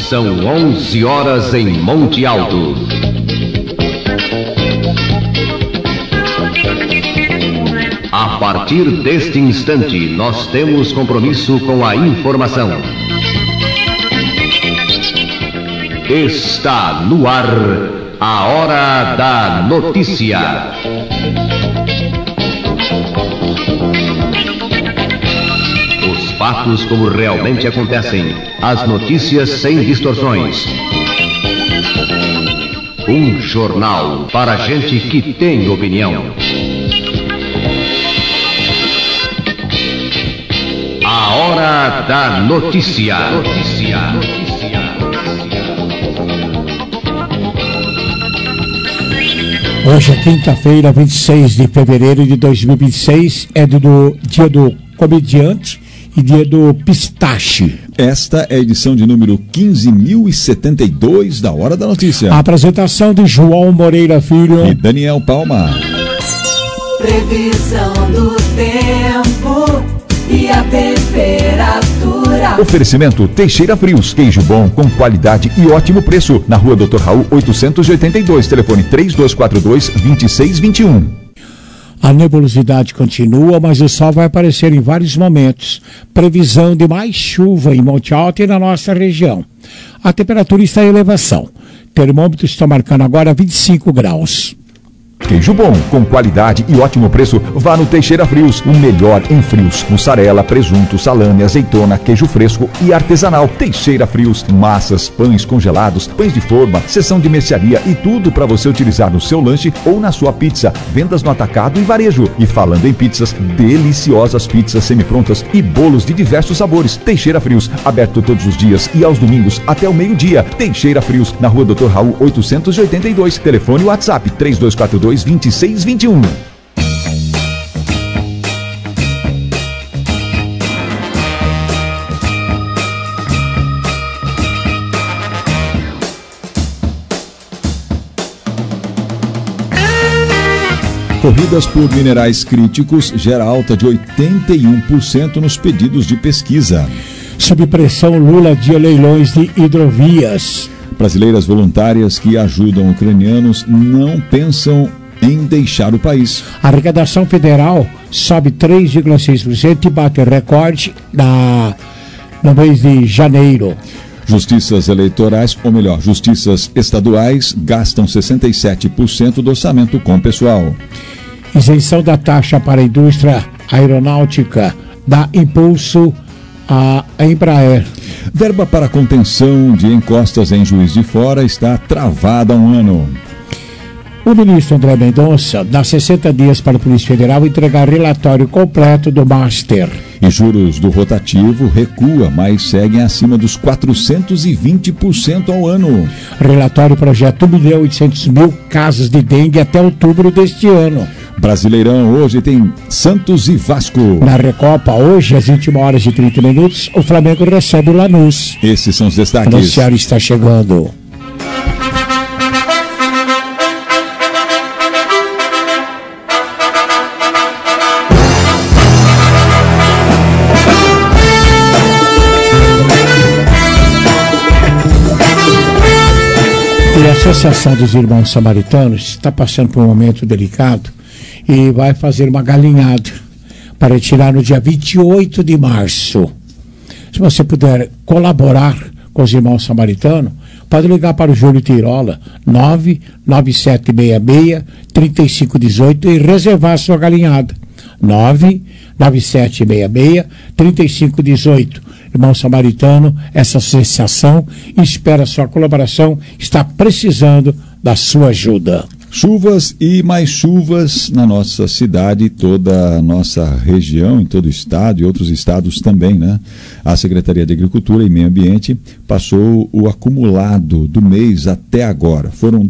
São 11 horas em Monte Alto. A partir deste instante, nós temos compromisso com a informação. Está no ar a Hora da Notícia. Os fatos como realmente acontecem, as notícias sem distorções. Um jornal para gente que tem opinião. A Hora da Notícia. Hoje é quinta-feira, 26 de fevereiro de 2026, é do dia do comediante e dia do pistache. Esta é a edição de número 15.072 da Hora da Notícia. A apresentação de João Moreira Filho e Daniel Palma. Previsão do tempo e a temperatura. Oferecimento Teixeira Frios, queijo bom com qualidade e ótimo preço. Na Rua Dr. Raul 882, telefone 3242-2621. A nebulosidade continua, mas o sol vai aparecer em vários momentos. Previsão de mais chuva em Monte Alto e na nossa região. A temperatura está em elevação. Termômetros estão marcando agora 25 graus. Queijo bom, com qualidade e ótimo preço, vá no Teixeira Frios, o melhor em frios. Mussarela, presunto, salame, azeitona, queijo fresco e artesanal. Teixeira Frios, massas, pães congelados, pães de forma, seção de mercearia e tudo para você utilizar no seu lanche ou na sua pizza. Vendas no atacado e varejo. E falando em pizzas, deliciosas pizzas semi-prontas e bolos de diversos sabores. Teixeira Frios, aberto todos os dias e aos domingos até o meio-dia. Teixeira Frios, na Rua Dr. Raul 882, telefone e WhatsApp 3242-2621. Corridas por minerais críticos gera alta de 81% nos pedidos de pesquisa. Sob pressão, Lula adia leilões de hidrovias. Brasileiras voluntárias que ajudam ucranianos não pensam em deixar o país. A arrecadação federal sobe 3,6% e bate recorde no mês de janeiro. Justiças eleitorais, ou melhor, justiças estaduais, gastam 67% do orçamento com pessoal. Isenção da taxa para a indústria aeronáutica dá impulso à Embraer. Verba para contenção de encostas em Juiz de Fora está travada há um ano. O ministro André Mendonça dá 60 dias para a Polícia Federal entregar relatório completo do Master. E juros do rotativo recua, mas seguem acima dos 420% ao ano. Relatório projeta 1.800.000 casos de dengue até outubro deste ano. Brasileirão, hoje tem Santos e Vasco. Na Recopa, hoje, às 21h30, o Flamengo recebe o Lanús. Esses são os destaques. O noticiário está chegando. E a Associação dos Irmãos Samaritanos está passando por um momento delicado e vai fazer uma galinhada para retirar no dia 28 de março. Se você puder colaborar com os Irmãos Samaritanos, pode ligar para o Júlio Tirola, 99766-3518 e reservar a sua galinhada. 99766-3518. Irmão Samaritano, essa associação espera a sua colaboração, está precisando da sua ajuda. Chuvas e mais chuvas na nossa cidade, toda a nossa região, em todo o estado e outros estados também, né? A Secretaria de Agricultura e Meio Ambiente passou o acumulado do mês até agora. Foram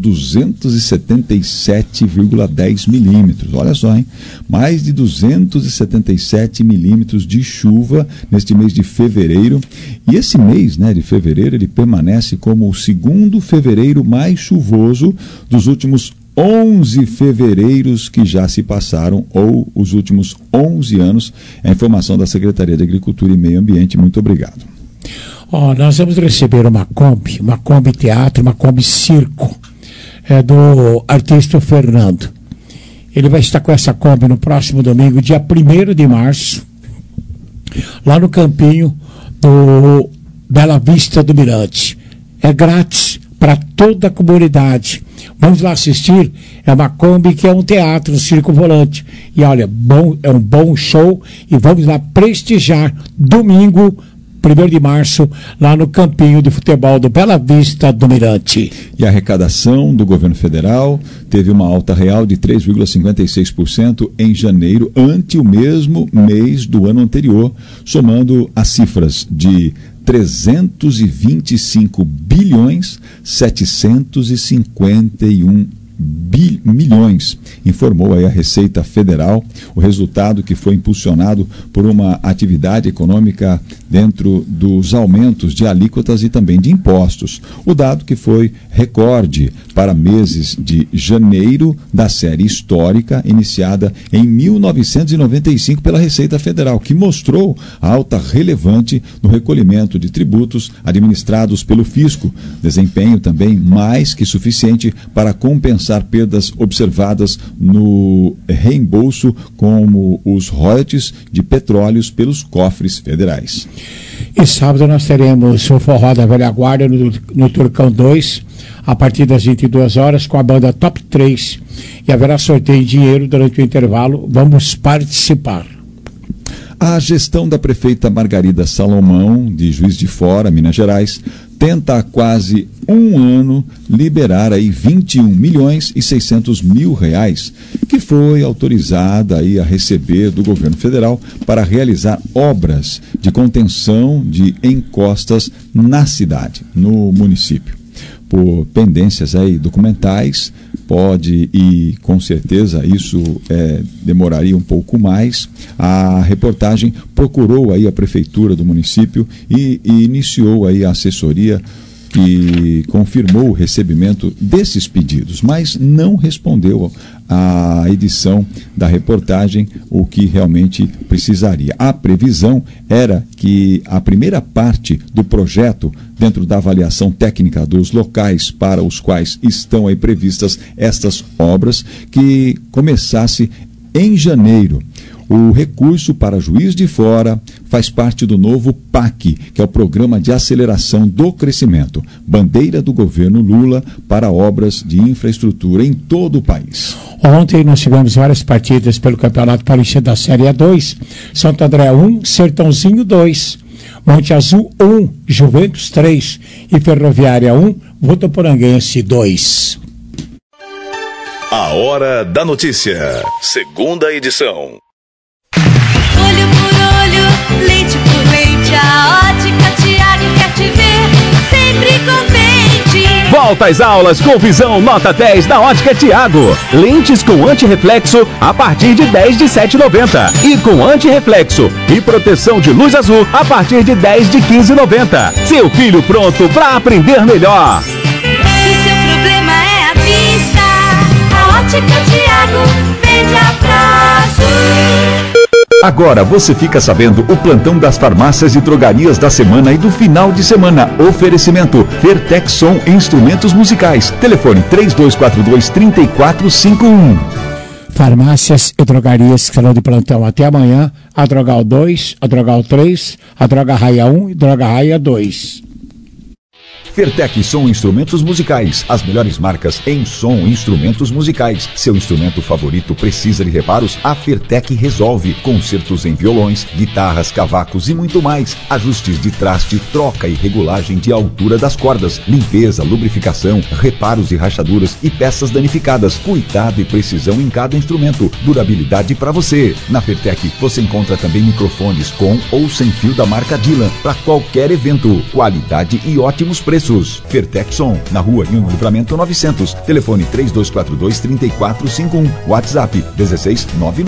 277,10 milímetros. Olha só, hein? Mais de 277 milímetros de chuva neste mês de fevereiro. E esse mês, né, de fevereiro, ele permanece como o segundo fevereiro mais chuvoso dos últimos 11 fevereiros que já se passaram, ou os últimos 11 anos. É a informação da Secretaria de Agricultura e Meio Ambiente. Muito obrigado. Nós vamos receber uma Kombi Teatro, uma Kombi Circo, do artista Fernando. Ele vai estar com essa Kombi no próximo domingo, dia 1º de março, lá no campinho do Bela Vista do Mirante. É grátis para toda a comunidade. Vamos lá assistir. É uma Kombi que é um teatro, um circo volante. E olha, é um bom show. E vamos lá prestigiar domingo, 1º de março, lá no campinho de futebol do Bela Vista do Mirante. E a arrecadação do governo federal teve uma alta real de 3,56% em janeiro, ante o mesmo mês do ano anterior, somando as cifras de 325 bilhões 751 milhões, informou aí a Receita Federal, o resultado que foi impulsionado por uma atividade econômica dentro dos aumentos de alíquotas e também de impostos. O dado que foi recorde para meses de janeiro da série histórica iniciada em 1995 pela Receita Federal, que mostrou a alta relevante no recolhimento de tributos administrados pelo fisco, desempenho também mais que suficiente para compensar perdas observadas no reembolso, como os royalties de petróleos pelos cofres federais. E sábado nós teremos o Forró da Velha Guarda no Turcão 2, a partir das 22 horas, com a banda Top 3. E haverá sorteio de dinheiro durante o intervalo. Vamos participar. A gestão da prefeita Margarida Salomão, de Juiz de Fora, Minas Gerais, tenta há quase um ano liberar aí 21.600.000 reais, que foi autorizada aí a receber do governo federal para realizar obras de contenção de encostas na cidade, no município. Por pendências aí documentais, pode, e com certeza isso demoraria um pouco mais. A reportagem procurou aí a prefeitura do município e iniciou aí a assessoria que confirmou o recebimento desses pedidos, mas não respondeu à edição da reportagem o que realmente precisaria. A previsão era que a primeira parte do projeto, dentro da avaliação técnica dos locais para os quais estão aí previstas estas obras, que começasse em janeiro. O recurso para Juiz de Fora faz parte do novo PAC, que é o Programa de Aceleração do Crescimento, bandeira do governo Lula para obras de infraestrutura em todo o país. Ontem nós tivemos várias partidas pelo Campeonato Paulista da Série A2, Santo André 1, Sertãozinho 2, Monte Azul 1, Juventus 3 e Ferroviária 1, Votuporanguense 2. A Hora da Notícia, segunda edição. Olho por olho, leite por leite, a Ótica Tiago quer te ver sempre contente. Volta às aulas com visão nota 10 na Ótica Tiago. Lentes com antirreflexo a partir de 10 de R$ 7,90. E com antirreflexo e proteção de luz azul a partir de 10 de R$ 15,90. Seu filho pronto para aprender melhor. Se seu problema é a vista, a Ótica Tiago vende a prazo. Agora você fica sabendo o plantão das farmácias e drogarias da semana e do final de semana. Oferecimento Fertexson Instrumentos Musicais. Telefone 3242-3451. Farmácias e drogarias que estarão de plantão até amanhã. A Drogal 2, a Drogal 3, a Droga Raia 1 e Droga Raia 2. Fertexson Instrumentos Musicais, as melhores marcas em som e instrumentos musicais. Seu instrumento favorito precisa de reparos? A Fertec resolve. Concertos em violões, guitarras, cavacos e muito mais. Ajustes de traste, troca e regulagem de altura das cordas, limpeza, lubrificação, reparos de rachaduras e peças danificadas. Cuidado e precisão em cada instrumento. Durabilidade para você. Na Fertec você encontra também microfones com ou sem fio da marca Dylan para qualquer evento. Qualidade e ótimos preços. Fertexson, na Rua Rio Livramento 900. Telefone 3242-3451. WhatsApp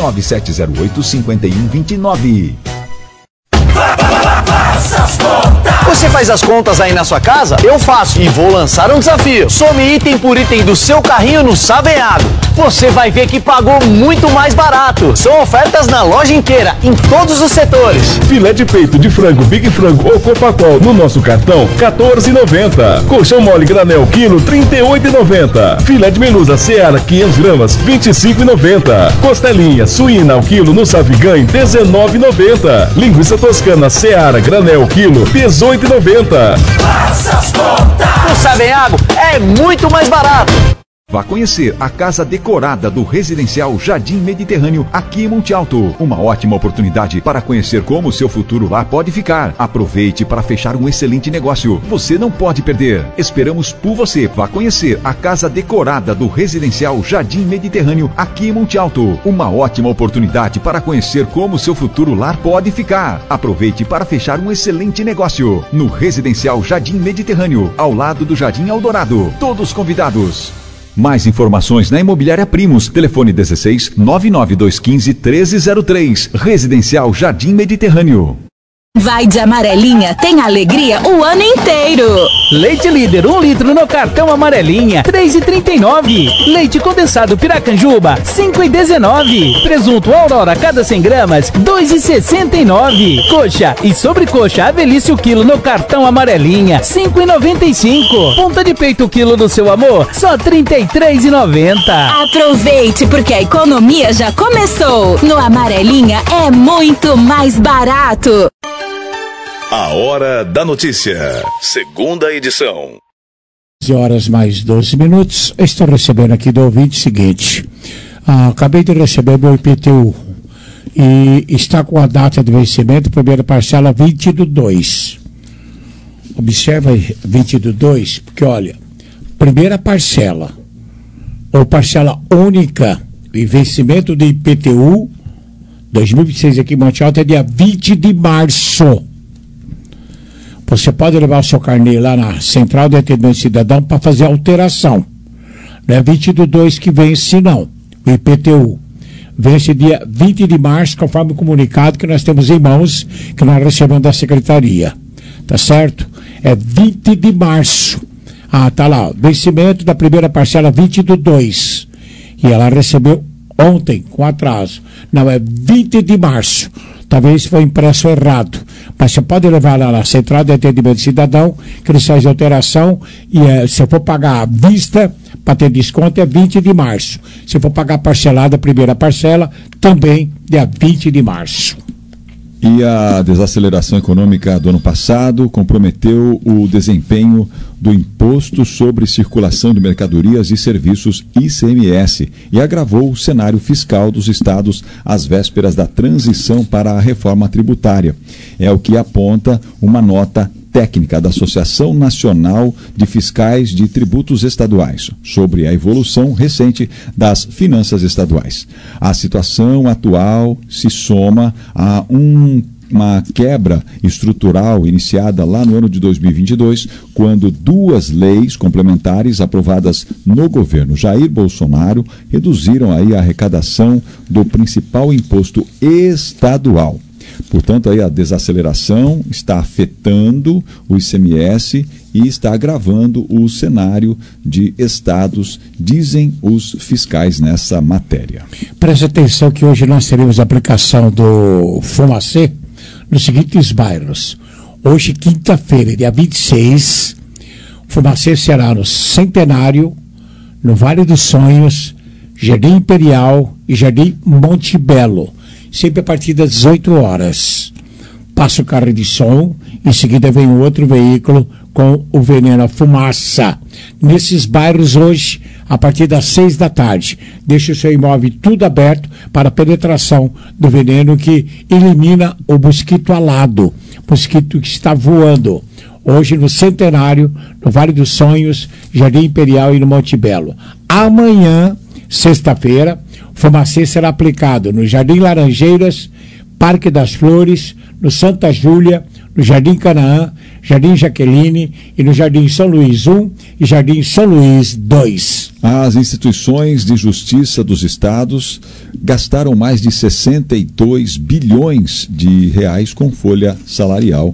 16 99708-5129. Faça as contas. Você faz as contas aí na sua casa? Eu faço e vou lançar um desafio. Some item por item do seu carrinho no Saveado. Você vai ver que pagou muito mais barato. São ofertas na loja inteira, em todos os setores. Filé de peito de frango Big Frango ou Copacol no nosso cartão, R$14,90. Colchão mole granel quilo, R$38,90. Filé de melusa Seara 500 gramas, R$25,90. Costelinha suína ao quilo no Savigan, R$19,90. Linguiça toscana Seara granel quilo, R$18,90. Faça as contas! O Saveago é muito mais barato. Vá conhecer a casa decorada do Residencial Jardim Mediterrâneo aqui em Monte Alto. Uma ótima oportunidade para conhecer como o seu futuro lá pode ficar. Aproveite para fechar um excelente negócio. Você não pode perder. Esperamos por você. Vá conhecer a casa decorada do Residencial Jardim Mediterrâneo aqui em Monte Alto. Uma ótima oportunidade para conhecer como o seu futuro lar pode ficar. Aproveite para fechar um excelente negócio no Residencial Jardim Mediterrâneo, ao lado do Jardim Eldorado. Todos convidados. Mais informações na Imobiliária Primos. Telefone 16 99215 1303. Residencial Jardim Mediterrâneo. Vai de Amarelinha, tem alegria o ano inteiro. Leite Líder, 1 litro no cartão Amarelinha, R$3,39. Leite condensado Piracanjuba, R$5,19. Presunto Aurora, cada 100 gramas, R$2,69. Coxa e sobrecoxa Avelício quilo no cartão Amarelinha, R$5,95. Ponta de peito o quilo do seu amor, só R$33,90. Aproveite, porque a economia já começou. No Amarelinha é muito mais barato. A Hora da Notícia, segunda edição. 11 horas mais 12 minutos. Estou recebendo aqui do ouvinte o seguinte. Acabei de receber meu IPTU e está com a data de vencimento, primeira parcela 20/2. Observa aí, 20/2, porque olha, primeira parcela ou parcela única e vencimento do IPTU 2026 aqui em Monte Alto é dia 20 de março. Você pode levar o seu carnê lá na Central de Atendimento Cidadão para fazer alteração. Não é 20/2 que vence, não. O IPTU vence dia 20 de março, conforme o comunicado que nós temos em mãos, que nós recebemos da Secretaria. Tá certo? É 20 de março. Tá lá, vencimento da primeira parcela 20/2. E ela recebeu ontem, com atraso. Não, é 20 de março. Talvez foi impresso errado. Mas você pode levar lá na Central de Atendimento Cidadão, que eles fazem alteração, e se for pagar à vista, para ter desconto, é 20 de março. Se for pagar parcelada, a primeira parcela, também dia 20 de março. E a desaceleração econômica do ano passado comprometeu o desempenho do Imposto sobre Circulação de Mercadorias e Serviços, ICMS, e agravou o cenário fiscal dos estados às vésperas da transição para a reforma tributária. É o que aponta uma nota técnica da Associação Nacional de Fiscais de Tributos Estaduais sobre a evolução recente das finanças estaduais. A situação atual se soma a uma quebra estrutural iniciada lá no ano de 2022, quando 2 leis complementares aprovadas no governo Jair Bolsonaro reduziram aí a arrecadação do principal imposto estadual. Portanto, aí a desaceleração está afetando o ICMS e está agravando o cenário de estados, dizem os fiscais nessa matéria. Preste atenção que hoje nós teremos a aplicação do Fumacê nos seguintes bairros. Hoje, quinta-feira, dia 26, o Fumacê será no Centenário, no Vale dos Sonhos, Jardim Imperial e Jardim Monte Belo. Sempre a partir das 18 horas. Passa o carro de som, em seguida vem outro veículo com o veneno a fumaça. Nesses bairros hoje, a partir das 6 da tarde, deixa o seu imóvel tudo aberto para a penetração do veneno que elimina o mosquito alado, mosquito que está voando. Hoje no Centenário, no Vale dos Sonhos, Jardim Imperial e no Monte Belo. Amanhã, sexta-feira, o Fumacê será aplicado no Jardim Laranjeiras, Parque das Flores, no Santa Júlia, no Jardim Canaã, Jardim Jaqueline e no Jardim São Luís 1 e Jardim São Luís 2. As instituições de justiça dos estados gastaram mais de 62 bilhões de reais com folha salarial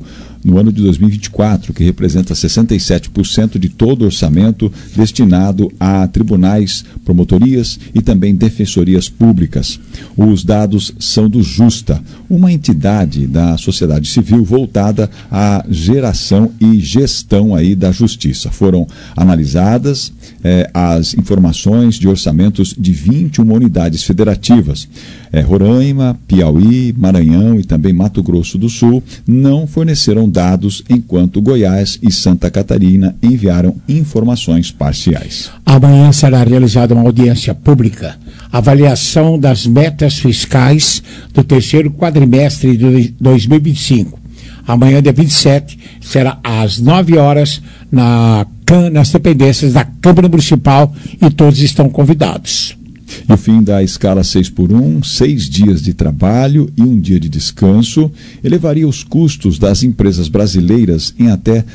no ano de 2024, que representa 67% de todo o orçamento destinado a tribunais, promotorias e também defensorias públicas. Os dados são do Justa, uma entidade da sociedade civil voltada à geração e gestão aí da justiça. Foram analisadas as informações de orçamentos de 21 unidades federativas. Roraima, Piauí, Maranhão e também Mato Grosso do Sul não forneceram dados, enquanto Goiás e Santa Catarina enviaram informações parciais. Amanhã será realizada uma audiência pública, avaliação das metas fiscais do terceiro quadrimestre de 2025. Amanhã, dia 27, será às 9 horas nas dependências da Câmara Municipal e todos estão convidados. E o fim da escala 6x1, 6 dias de trabalho e 1 dia de descanso, elevaria os custos das empresas brasileiras em até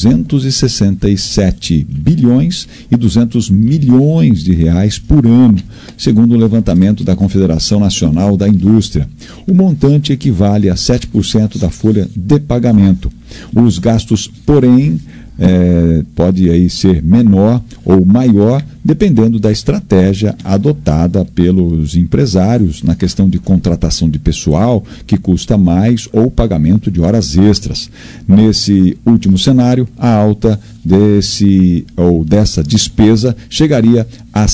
267 bilhões e 200 milhões de reais por ano, segundo o levantamento da Confederação Nacional da Indústria. O montante equivale a 7% da folha de pagamento. Os gastos, porém, pode aí ser menor ou maior, dependendo da estratégia adotada pelos empresários na questão de contratação de pessoal, que custa mais, ou pagamento de horas extras. Nesse último cenário, a alta dessa despesa chegaria a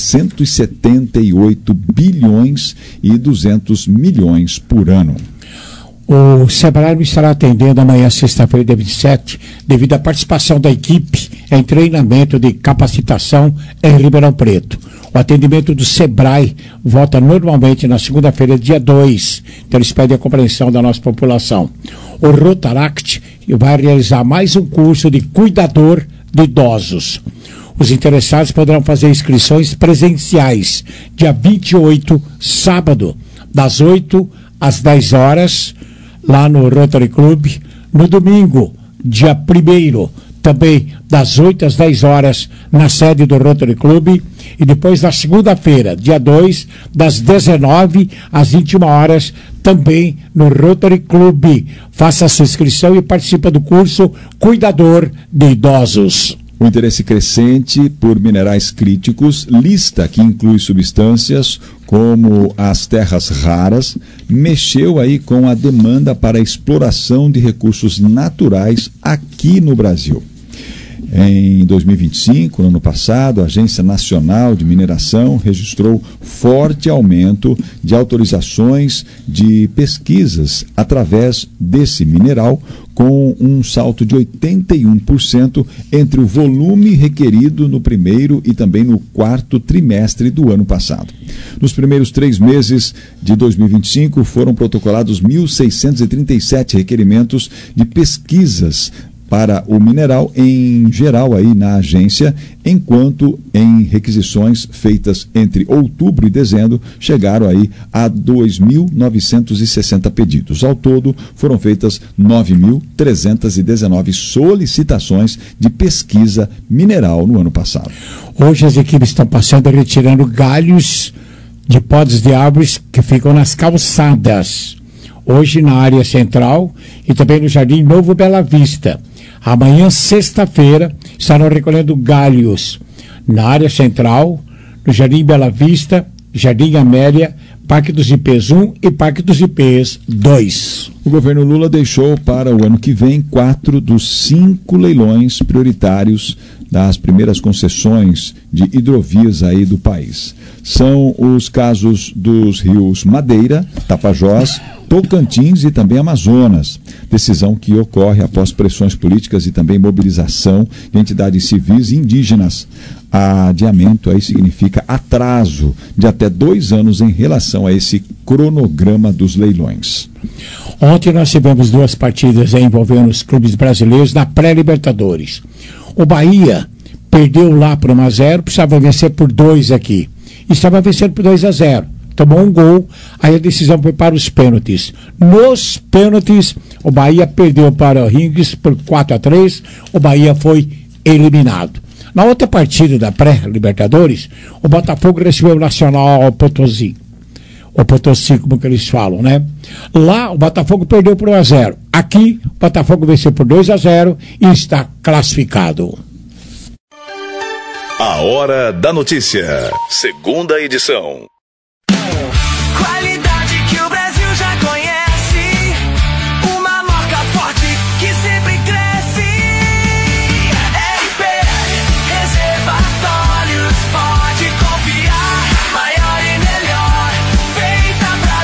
178 bilhões e 200 milhões por ano. O Sebrae estará atendendo amanhã, sexta-feira, dia 27, devido à participação da equipe em treinamento de capacitação em Ribeirão Preto. O atendimento do Sebrae volta normalmente na segunda-feira, dia 2. Então eles pedem a compreensão da nossa população. O Rotaract vai realizar mais um curso de cuidador de idosos. Os interessados poderão fazer inscrições presenciais, dia 28, sábado, das 8 às 10 horas, lá no Rotary Club. No domingo, dia 1º, também das 8 às 10 horas, na sede do Rotary Club. E depois, na segunda-feira, dia 2, das 19 às 21 horas, também no Rotary Club. Faça a sua inscrição e participe do curso Cuidador de Idosos. O interesse crescente por minerais críticos, lista que inclui substâncias como as terras raras, mexeu aí com a demanda para a exploração de recursos naturais aqui no Brasil. Em 2025, no ano passado, a Agência Nacional de Mineração registrou forte aumento de autorizações de pesquisas através desse mineral, com um salto de 81% entre o volume requerido no primeiro e também no quarto trimestre do ano passado. Nos primeiros 3 meses de 2025, foram protocolados 1.637 requerimentos de pesquisas para o mineral em geral aí na agência, enquanto em requisições feitas entre outubro e dezembro chegaram aí a 2.960 pedidos. Ao todo, foram feitas 9.319 solicitações de pesquisa mineral no ano passado. Hoje as equipes estão passando e retirando galhos de podas de árvores que ficam nas calçadas. Hoje na área central e também no Jardim Novo Bela Vista. Amanhã, sexta-feira, estarão recolhendo galhos na área central, no Jardim Bela Vista, Jardim Amélia, Parque dos Ipês 1 e Parque dos Ipês 2. O governo Lula deixou para o ano que vem 4 dos 5 leilões prioritários das primeiras concessões de hidrovias aí do país. São os casos dos rios Madeira, Tapajós, Tocantins e também Amazonas. Decisão que ocorre após pressões políticas e também mobilização de entidades civis e indígenas. Adiamento aí significa atraso de até 2 anos em relação a esse cronograma dos leilões. Ontem nós tivemos 2 partidas envolvendo os clubes brasileiros na pré-Libertadores. O Bahia perdeu lá por 1-0, precisava vencer por 2 aqui. Estava vencendo por 2-0. Tomou um gol, aí a decisão foi para os pênaltis. Nos pênaltis, o Bahia perdeu para o Rings por 4-3, o Bahia foi eliminado. Na outra partida da pré-Libertadores, o Botafogo recebeu o Nacional Potosí. o Potosí, como que eles falam, né? Lá o Botafogo perdeu por 1-0. Aqui o Botafogo venceu por 2-0 e está classificado. A Hora da Notícia, segunda edição. Qualidade que o Brasil já conhece, uma marca forte que sempre cresce. RP Reservatórios, pode confiar, maior e melhor, feita pra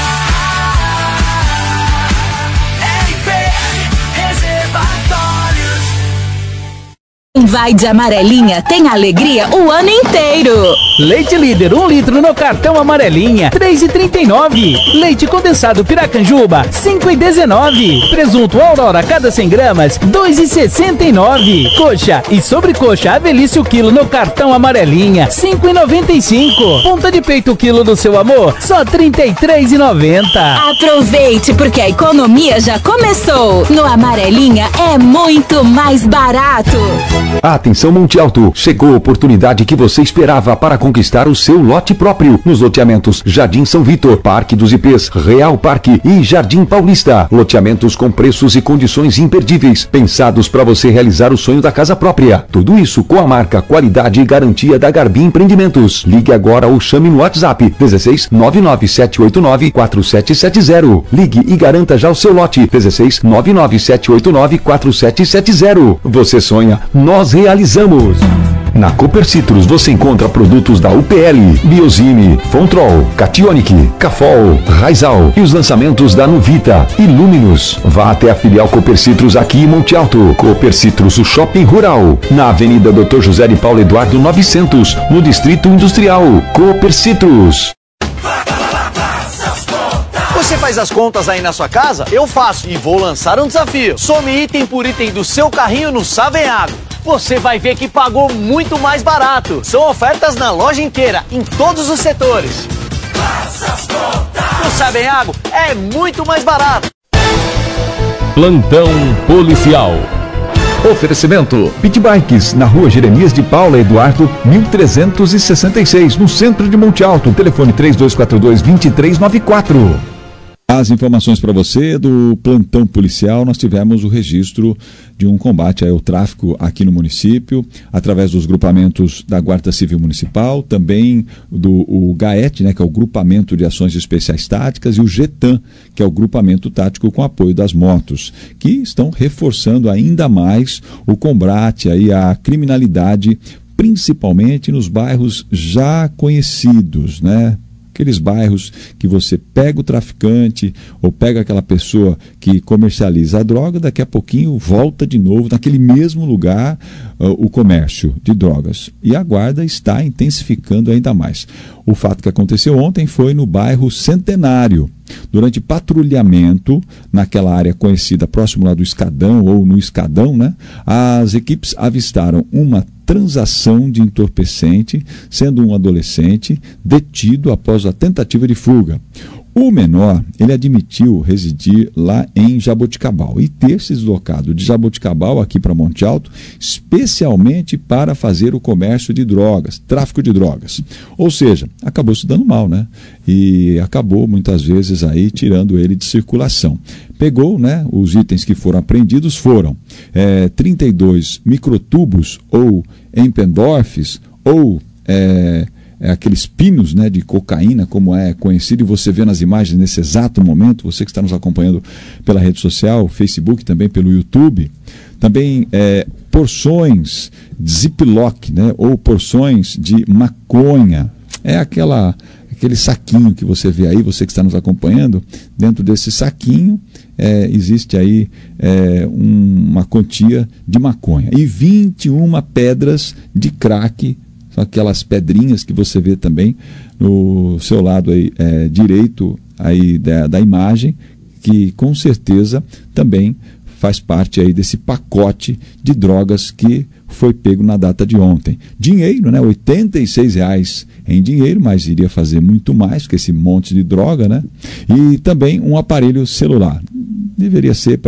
durar. RP Reservatórios. Quem vai de amarelinha tem alegria o ano inteiro. Leite Líder, 1 litro no cartão amarelinha, 3,39. Leite condensado Piracanjuba, 5,19. Presunto Aurora, cada 100 gramas, 2,69. Coxa e sobrecoxa Avelício quilo no cartão amarelinha, 5,95. Ponta de peito quilo do seu amor, só 33,90. Aproveite, porque a economia já começou. No Amarelinha é muito mais barato. Atenção Monte Alto, chegou a oportunidade que você esperava para conquistar o seu lote próprio nos loteamentos Jardim São Vitor, Parque dos IPs, Real Parque e Jardim Paulista. Loteamentos com preços e condições imperdíveis, pensados para você realizar o sonho da casa própria. Tudo isso com a marca, qualidade e garantia da Garbi Empreendimentos. Ligue agora ou chame no WhatsApp 16 99789 4770. Ligue e garanta já o seu lote 16 99789 4770. Você sonha, nós realizamos. Na Cooper Citrus você encontra produtos da UPL, Biosine, Fontrol, Cationic, Cafol, Raizal e os lançamentos da Nuvita e Luminus. Vá até a filial Cooper Citrus aqui em Monte Alto. Cooper Citrus, o Shopping Rural, na Avenida Dr. José de Paulo Eduardo 900, no Distrito Industrial. Cooper Citrus. Você faz as contas aí na sua casa? Eu faço e vou lançar um desafio. Some item por item do seu carrinho no Savenhago. Você vai ver que pagou muito mais barato. São ofertas na loja inteira, em todos os setores. No Savenhago é muito mais barato. Plantão Policial. Oferecimento Pit Bikes, na rua Jeremias de Paula Eduardo 1366, no centro de Monte Alto. Telefone 3242-2394. As informações para você do plantão policial, nós tivemos o registro de um combate ao tráfico aqui no município, através dos grupamentos da Guarda Civil Municipal, também do GAET, né, que é o Grupamento de Ações Especiais Táticas, e o GETAM, que é o Grupamento Tático com apoio das motos, que estão reforçando ainda mais o combate aí à criminalidade, principalmente nos bairros já conhecidos, né? Aqueles bairros que você pega o traficante ou pega aquela pessoa que comercializa a droga, daqui a pouquinho volta de novo naquele mesmo lugar o comércio de drogas. E a guarda está intensificando ainda mais. O fato que aconteceu ontem foi no bairro Centenário. Durante patrulhamento naquela área conhecida próximo lá do Escadão ou no Escadão, né, as equipes avistaram uma transação de entorpecente, sendo um adolescente detido após a tentativa de fuga. O menor, ele admitiu residir lá em Jaboticabal e ter se deslocado de Jaboticabal aqui para Monte Alto, especialmente para fazer o comércio de drogas, tráfico de drogas. Ou seja, acabou se dando mal, né? E acabou muitas vezes aí tirando ele de circulação. Pegou, né? Os itens que foram apreendidos foram 32 microtubos ou Empendorfs ou aqueles pinos, né, de cocaína, como é conhecido, e você vê nas imagens nesse exato momento, você que está nos acompanhando pela rede social, Facebook, também pelo YouTube, também porções de Ziploc, né, ou porções de maconha, aquele saquinho que você vê aí, você que está nos acompanhando, dentro desse saquinho existe aí uma quantia de maconha, e 21 pedras de crack, aquelas pedrinhas que você vê também no seu lado aí, direito aí da imagem, que com certeza também faz parte aí desse pacote de drogas que foi pego na data de ontem. Dinheiro, né? R$86 em dinheiro, mas iria fazer muito mais que esse monte de droga, né? E também um aparelho celular. Deveria ser para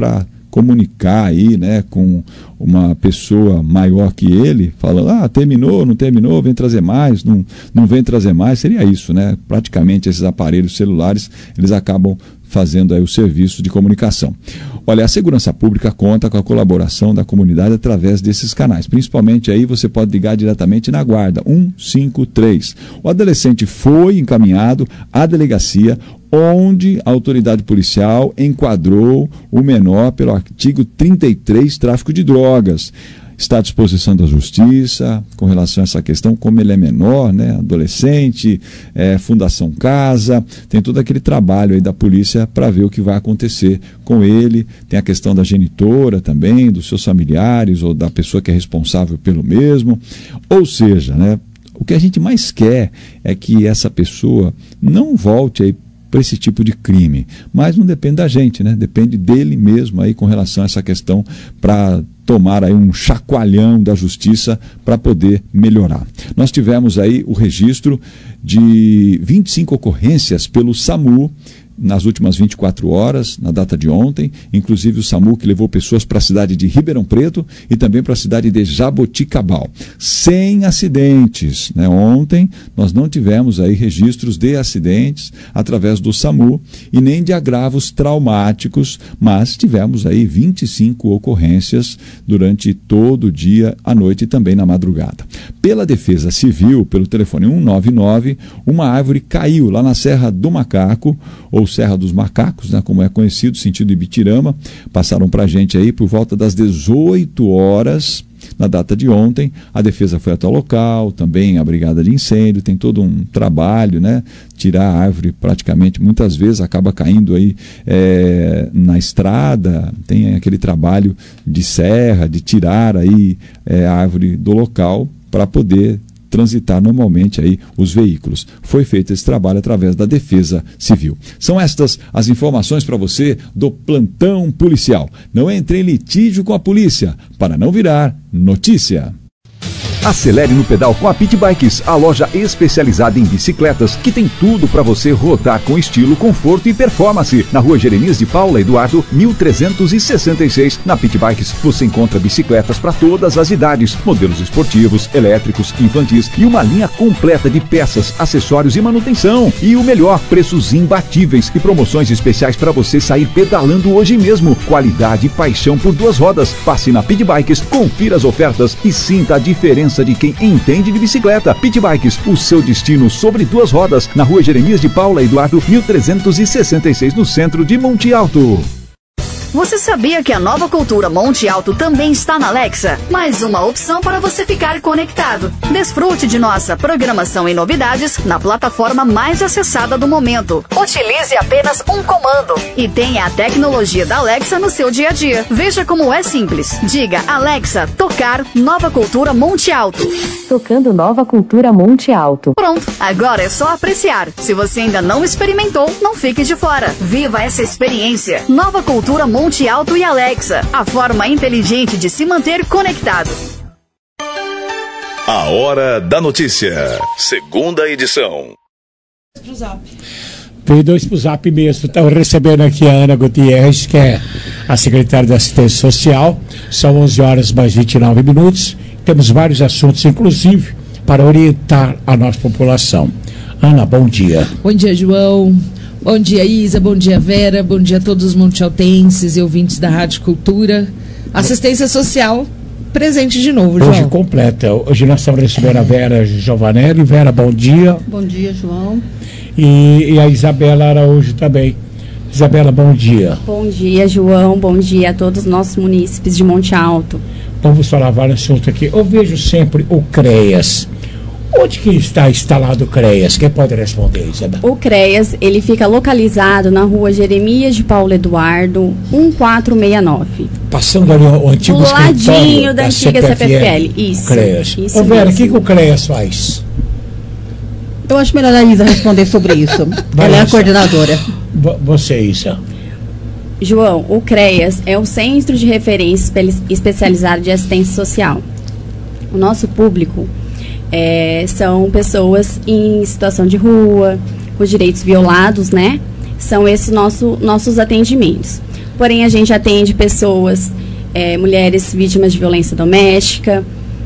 comunicar aí, né, com uma pessoa maior que ele, falando, terminou, não terminou, vem trazer mais, não vem trazer mais, seria isso, né? Praticamente esses aparelhos celulares, eles acabam fazendo aí o serviço de comunicação. Olha, a segurança pública conta com a colaboração da comunidade através desses canais. Principalmente aí você pode ligar diretamente na guarda 153. O adolescente foi encaminhado à delegacia, onde a autoridade policial enquadrou o menor pelo artigo 33, tráfico de drogas. Está à disposição da justiça com relação a essa questão, como ele é menor, né, adolescente, Fundação Casa, tem todo aquele trabalho aí da polícia para ver o que vai acontecer com ele. Tem a questão da genitora também, dos seus familiares ou da pessoa que é responsável pelo mesmo. Ou seja, né, o que a gente mais quer é que essa pessoa não volte aí para esse tipo de crime, mas não depende da gente, né? Depende dele mesmo aí com relação a essa questão, para tomar aí um chacoalhão da justiça para poder melhorar. Nós tivemos aí o registro de 25 ocorrências pelo SAMU nas últimas 24 horas, na data de ontem, inclusive o SAMU que levou pessoas para a cidade de Ribeirão Preto e também para a cidade de Jaboticabal. Sem acidentes, né? Ontem nós não tivemos aí registros de acidentes através do SAMU e nem de agravos traumáticos, mas tivemos aí 25 ocorrências durante todo o dia, à noite e também na madrugada. Pela Defesa Civil, pelo telefone 199, uma árvore caiu lá na Serra do Macaco, ou Serra dos Macacos, né, como é conhecido, sentido Ibitirama. Passaram para a gente aí por volta das 18 horas, na data de ontem. A defesa foi até o local, também a brigada de incêndio, tem todo um trabalho, né? Tirar a árvore praticamente, muitas vezes acaba caindo aí na estrada, tem aquele trabalho de serra, de tirar aí a árvore do local para poder transitar normalmente aí os veículos. Foi feito esse trabalho através da Defesa Civil. São estas as informações para você do Plantão Policial. Não entre em litígio com a polícia para não virar notícia. Acelere no pedal com a Pit Bikes, a loja especializada em bicicletas que tem tudo para você rodar com estilo, conforto e performance. Na rua Jeremias de Paula Eduardo, 1366. Na Pit Bikes você encontra bicicletas para todas as idades, modelos esportivos, elétricos, infantis e uma linha completa de peças, acessórios e manutenção. E o melhor, preços imbatíveis e promoções especiais para você sair pedalando hoje mesmo. Qualidade e paixão por duas rodas. Passe na Pit Bikes, confira as ofertas e sinta a diferença de quem entende de bicicleta. Pit Bikes, o seu destino sobre duas rodas, na rua Jeremias de Paula Eduardo, 1366, no centro de Monte Alto. Você sabia que a Nova Cultura Monte Alto também está na Alexa? Mais uma opção para você ficar conectado. Desfrute de nossa programação e novidades na plataforma mais acessada do momento. Utilize apenas um comando e tenha a tecnologia da Alexa no seu dia a dia. Veja como é simples. Diga, Alexa, tocar Nova Cultura Monte Alto. Tocando Nova Cultura Monte Alto. Pronto, agora é só apreciar. Se você ainda não experimentou, não fique de fora. Viva essa experiência. Nova Cultura Monte Alto e Alexa, a forma inteligente de se manter conectado. A Hora da Notícia, segunda edição. Veio dois pro Zap mesmo. Estamos recebendo aqui a Ana Gutierrez, que é a secretária da Assistência Social. São 11 horas mais 29 minutos. Temos vários assuntos, inclusive, para orientar a nossa população. Ana, bom dia. Bom dia, João. Bom dia, Isa. Bom dia, Vera. Bom dia a todos os montealtenses e ouvintes da Rádio Cultura. Assistência Social presente de novo, João. Hoje completa. Hoje nós estamos recebendo a Vera Giovanelli. Vera, bom dia. Bom dia, João. E a Isabela Araújo também. Isabela, bom dia. Bom dia, João. Bom dia a todos os nossos munícipes de Monte Alto. Vamos falar vários assuntos aqui. Eu vejo sempre o CREAS. Onde que está instalado o CREAS? Quem pode responder, Isabela? O CREAS, ele fica localizado na rua Jeremias de Paulo Eduardo, 1469. Passando ali o antigo do escritório ladinho da antiga CPFL. Isso. O CREAS. Isso. Ô Vera, o que o CREAS faz? Eu acho melhor a Isa responder sobre isso. Ela é a coordenadora. Você, Isa. João, o CREAS é o Centro de Referência Especializado de Assistência Social. O nosso público são pessoas em situação de rua, com direitos violados, né? São esses nossos atendimentos. Porém, a gente atende pessoas, mulheres vítimas de violência doméstica,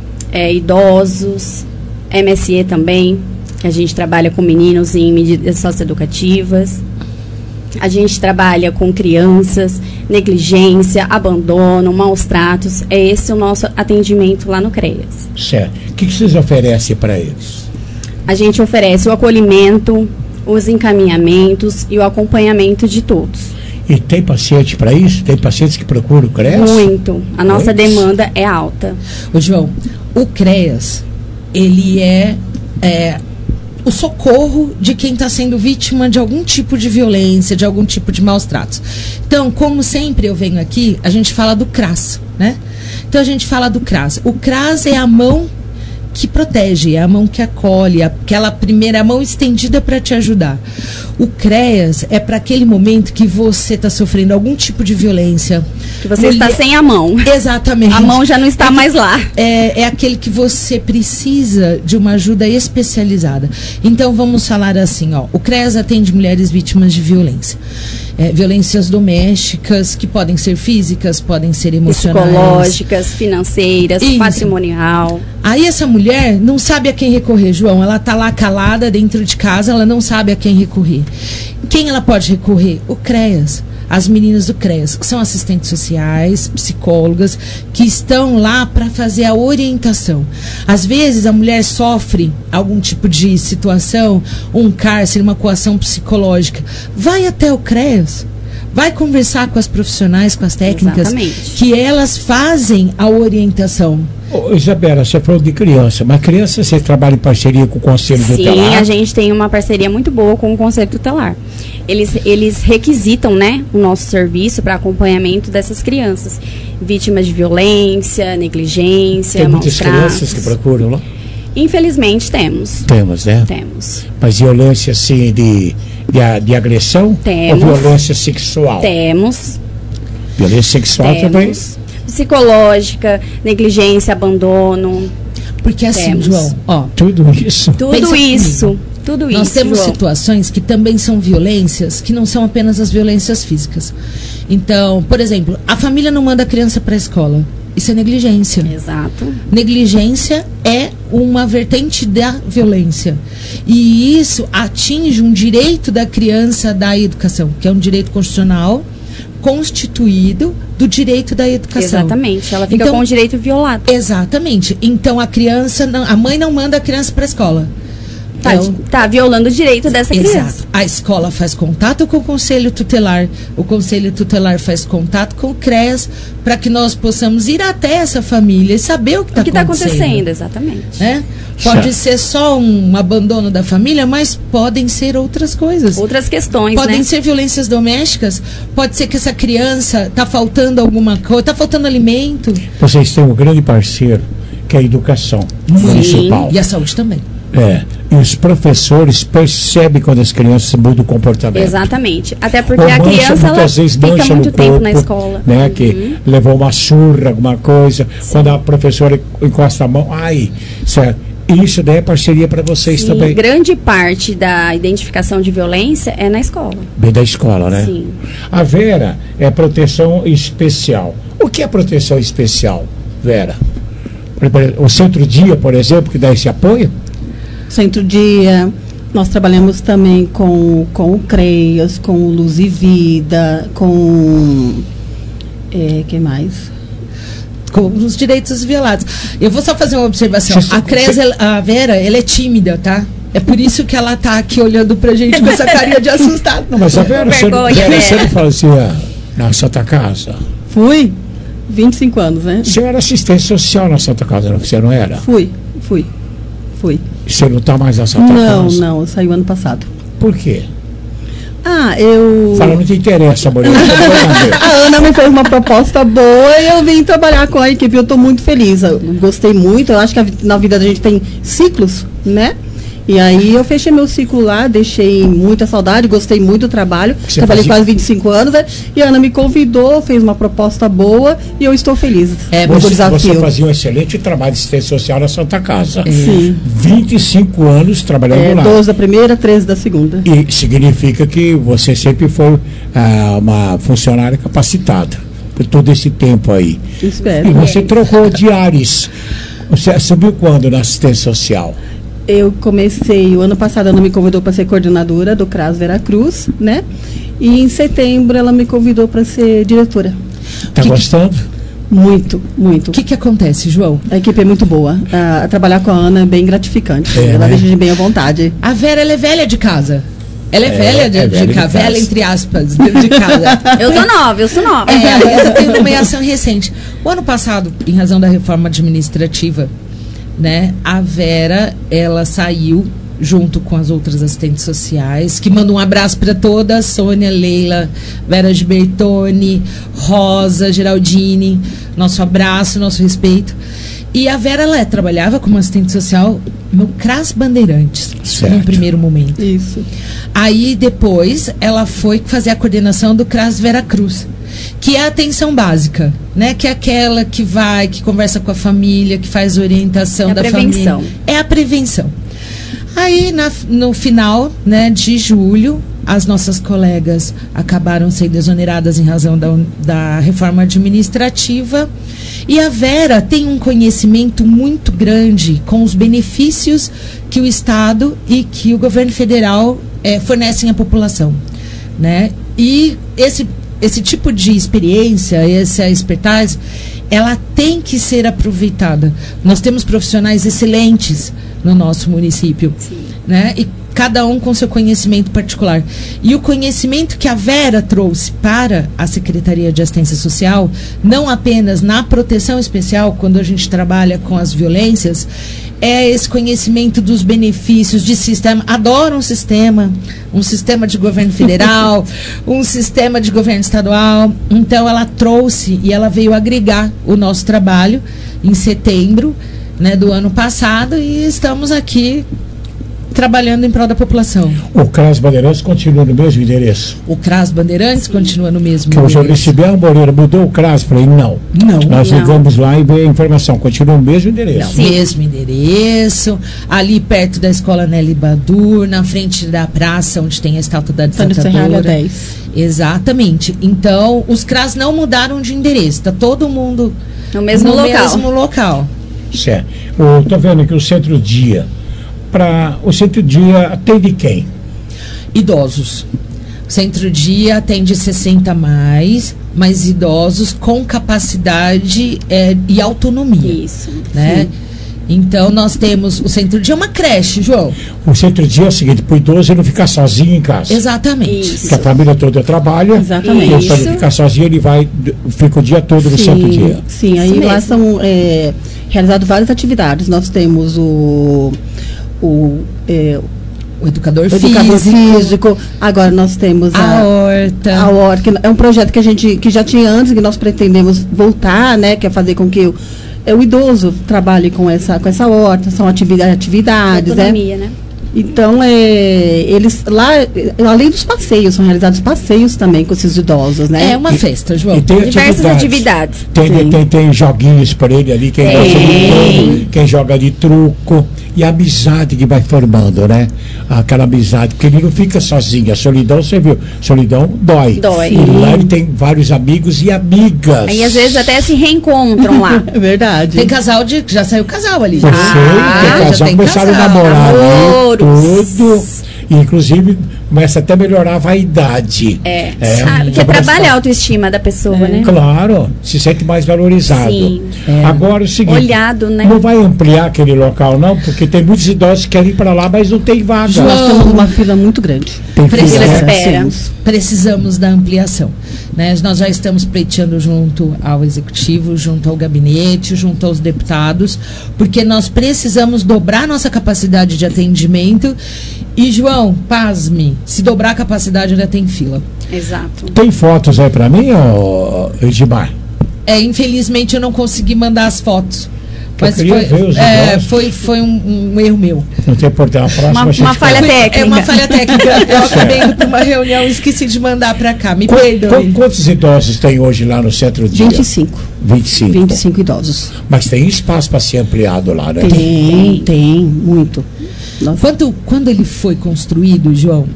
idosos, MSE também. A gente trabalha com meninos em medidas socioeducativas. A gente trabalha com crianças, negligência, abandono, maus tratos. É esse o nosso atendimento lá no CREAS. Certo. O que vocês oferecem para eles? A gente oferece o acolhimento, os encaminhamentos e o acompanhamento de todos. E tem paciente para isso? Tem pacientes que procuram o CREAS? Muito. A nossa demanda é alta. Ô, João, o CREAS, ele é o socorro de quem está sendo vítima de algum tipo de violência, de algum tipo de maus tratos. Então, como sempre eu venho aqui, a gente fala do CRAS, né? Então, a gente fala do CRAS. O CRAS é a mão que protege, é a mão que acolhe, aquela primeira mão estendida para te ajudar. O CREAS é para aquele momento que você está sofrendo algum tipo de violência. Que você está sem a mão. Exatamente. A mão já não está mais lá. É aquele que você precisa de uma ajuda especializada. Então, vamos falar assim, ó. O CREAS atende mulheres vítimas de violência. Violências domésticas, que podem ser físicas, podem ser emocionais. Psicológicas, financeiras, patrimonial. Aí essa mulher não sabe a quem recorrer, João. Ela está lá calada dentro de casa, ela não sabe a quem recorrer. Quem ela pode recorrer? O CREAS. As meninas do CREAS, que são assistentes sociais, psicólogas, que estão lá para fazer a orientação. Às vezes a mulher sofre algum tipo de situação, um cárcere, uma coação psicológica. Vai até o CREAS. Vai conversar com as profissionais, com as técnicas, que elas fazem a orientação. Isabela, você falou de criança, mas criança você trabalha em parceria com o Conselho Tutelar? Sim, a gente tem uma parceria muito boa com o Conselho Tutelar. Eles requisitam, né, o nosso serviço para acompanhamento dessas crianças. Vítimas de violência, negligência, tem maus muitas tratos. crianças que procuram lá? Infelizmente temos. Temos, né? Temos. Mas violência assim de agressão? Temos. Ou violência sexual? Temos. Violência sexual também? Psicológica, negligência, abandono. Porque assim, João, ó. Tudo isso? Tudo isso. Tudo isso. Nós temos João. situações que também são violências, que não são apenas as violências físicas. Então, por exemplo, a família não manda a criança para a escola. Isso é negligência. Exato. Negligência é uma vertente da violência. E isso atinge um direito da criança da educação, que é um direito constitucional constituído do direito da educação. Exatamente. Ela fica então, com o direito violado. Exatamente. Então a mãe não manda a criança para a escola. Tá violando o direito dessa criança. Exato. A escola faz contato com o Conselho Tutelar, o Conselho Tutelar faz contato com o CREAS, para que nós possamos ir até essa família e saber o que está acontecendo. Exatamente. Né? Pode ser só um abandono da família, mas podem ser outras coisas. Outras questões, podem né? ser violências domésticas, pode ser que essa criança está faltando alguma coisa, está faltando alimento. Vocês têm um grande parceiro, que é a educação municipal. E a saúde também. E os professores percebem quando as crianças mudam o comportamento. Exatamente. Até porque a criança ela fica muito tempo na escola. Né, que levou uma surra, alguma coisa. Sim. Quando a professora encosta a mão, certo. Isso daí é parceria para vocês também. Grande parte da identificação de violência é na escola. Bem da escola, né? Sim. A Vera é proteção especial. O que é proteção especial, Vera? O Centro-Dia, por exemplo, que dá esse apoio? Centro-Dia, nós trabalhamos também com o CREAS, com o Luz e Vida, com... quem mais? Com os direitos violados. Eu vou só fazer uma observação. A CREAS, a Vera, ela é tímida, tá? É por isso que ela tá aqui olhando pra gente com essa carinha de assustado. Não, mas a Vera, você não fazia na Santa Casa? Fui. 25 anos, né? Você era assistente social na Santa Casa, não? Você não era? Fui. Você não está mais na Santa Casa? Não, eu saí ano passado. Por quê? Fala, não te interessa, mulher. A Ana me fez uma proposta boa e eu vim trabalhar com a equipe. Eu estou muito feliz. Eu gostei muito. Eu acho que na vida da gente tem ciclos, né? E aí eu fechei meu ciclo lá, deixei muita saudade, gostei muito do trabalho. Você Trabalhei fazia- quase 25 anos, né? E a Ana me convidou, fez uma proposta boa e eu estou feliz. Pelo Você desafio. fazia um excelente trabalho de assistência social na Santa Casa. Sim. 25 anos trabalhando lá. 12 da primeira, 13 da segunda. E significa que você sempre foi uma funcionária capacitada por todo esse tempo aí. Espero. E você trocou de ares. Você subiu quando na assistência social? Eu comecei, o ano passado ela me convidou para ser coordenadora do CRAS Veracruz, né? E em setembro ela me convidou para ser diretora. Tá gostando? Muito, muito. O que acontece, João? A equipe é muito boa. Trabalhar com a Ana é bem gratificante. Ela deixa de bem à vontade. A Vera, ela é velha de casa. Ela é velha de velha de casa, casa. velha entre aspas, de casa. Eu sou nova. É, a Isa tem uma nomeação recente. O ano passado, em razão da reforma administrativa, né, a Vera, ela saiu junto com as outras assistentes sociais, que mandam um abraço para todas, Sônia, Leila, Vera Gilbertoni, Rosa, Geraldine, nosso abraço, nosso respeito. E a Vera, ela trabalhava como assistente social no CRAS Bandeirantes, num primeiro momento. Isso. Aí, depois, ela foi fazer a coordenação do CRAS Veracruz, que é a atenção básica, né? Que é aquela que vai, que conversa com a família, que faz orientação da prevenção. família. É a prevenção. Aí, no final, né, de julho, as nossas colegas acabaram sendo exoneradas em razão da reforma administrativa. E a Vera tem um conhecimento muito grande com os benefícios que o Estado e que o governo federal fornecem à população, né? E esse tipo de experiência, essa expertise, ela tem que ser aproveitada. Nós temos profissionais excelentes no nosso município, né? E cada um com seu conhecimento particular. E o conhecimento que a Vera trouxe para a Secretaria de Assistência Social, não apenas na proteção especial, quando a gente trabalha com as violências, é esse conhecimento dos benefícios de sistema. Adoro um sistema de governo federal, um sistema de governo estadual. Então, ela trouxe e ela veio agregar o nosso trabalho em setembro, né, do ano passado, e estamos aqui trabalhando em prol da população. O CRAS Bandeirantes continua no mesmo endereço? O CRAS Bandeirantes continua no mesmo Que o endereço. jornalista Bel Moreira mudou o CRAS para ele? Não. Nós ligamos lá e veio a informação. Continua no mesmo endereço. Mesmo endereço, ali perto da escola Nelly Badur, na frente da praça onde tem a estátua da ditadura. 10. Exatamente. Então, os CRAS não mudaram de endereço. Está todo mundo no mesmo local. Certo. Estou vendo que o Centro-Dia, o Centro-Dia atende quem? Idosos. O Centro-Dia atende 60 mais idosos com capacidade e autonomia. Isso. Né? Então, nós temos o Centro-Dia, é uma creche, João. O Centro-Dia é o seguinte, para o idoso ele não ficar sozinho em casa. Exatamente. Porque a família toda trabalha. Exatamente. E para ele ficar sozinho, ele fica o dia todo no Centro-Dia. Sim, aí lá são realizadas várias atividades. Nós temos o educador físico. Agora nós temos a horta. A horta, que é um projeto que já tinha antes, que nós pretendemos voltar, né? Que é fazer com que o idoso trabalhe com essa horta, são atividades, autonomia, né? Então, eles lá, além dos passeios, são realizados passeios também com esses idosos, né? É uma festa, João. E tem diversas atividades. Tem joguinhos para ele ali, quem gosta de jogo, quem joga de truco. E a amizade que vai formando, né? Aquela amizade, porque ele não fica sozinho. A solidão, você viu, solidão dói. E lá ele tem vários amigos e amigas. Aí às vezes até se reencontram lá. É verdade. Tem casal já saiu casal ali. Tem casal, começaram a namorar ali, tudo. E, inclusive, começa até a melhorar a vaidade. Porque trabalha a autoestima da pessoa, né? Claro, se sente mais valorizado. Sim. Agora o seguinte, olhado, né? Não vai ampliar aquele local, não, porque tem muitos idosos que querem ir para lá, mas não tem vaga. Nós temos uma fila muito grande. Tem fila. Precisamos da ampliação. Né? Nós já estamos pleiteando junto ao executivo, junto ao gabinete, junto aos deputados, porque nós precisamos dobrar nossa capacidade de atendimento. E, João, pasme, se dobrar a capacidade ainda tem fila. Exato. Tem fotos aí para mim, Edmar? Infelizmente eu não consegui mandar as fotos, Mas foi um erro meu. Não tem importância. Uma falha técnica. É uma falha técnica. Eu acabei indo para uma reunião e esqueci de mandar para cá. Me perdoe. Quantos idosos tem hoje lá no Centro Dia? 25. 25 idosos. Mas tem espaço para ser ampliado lá, né? Tem, muito. Quando ele foi construído, João,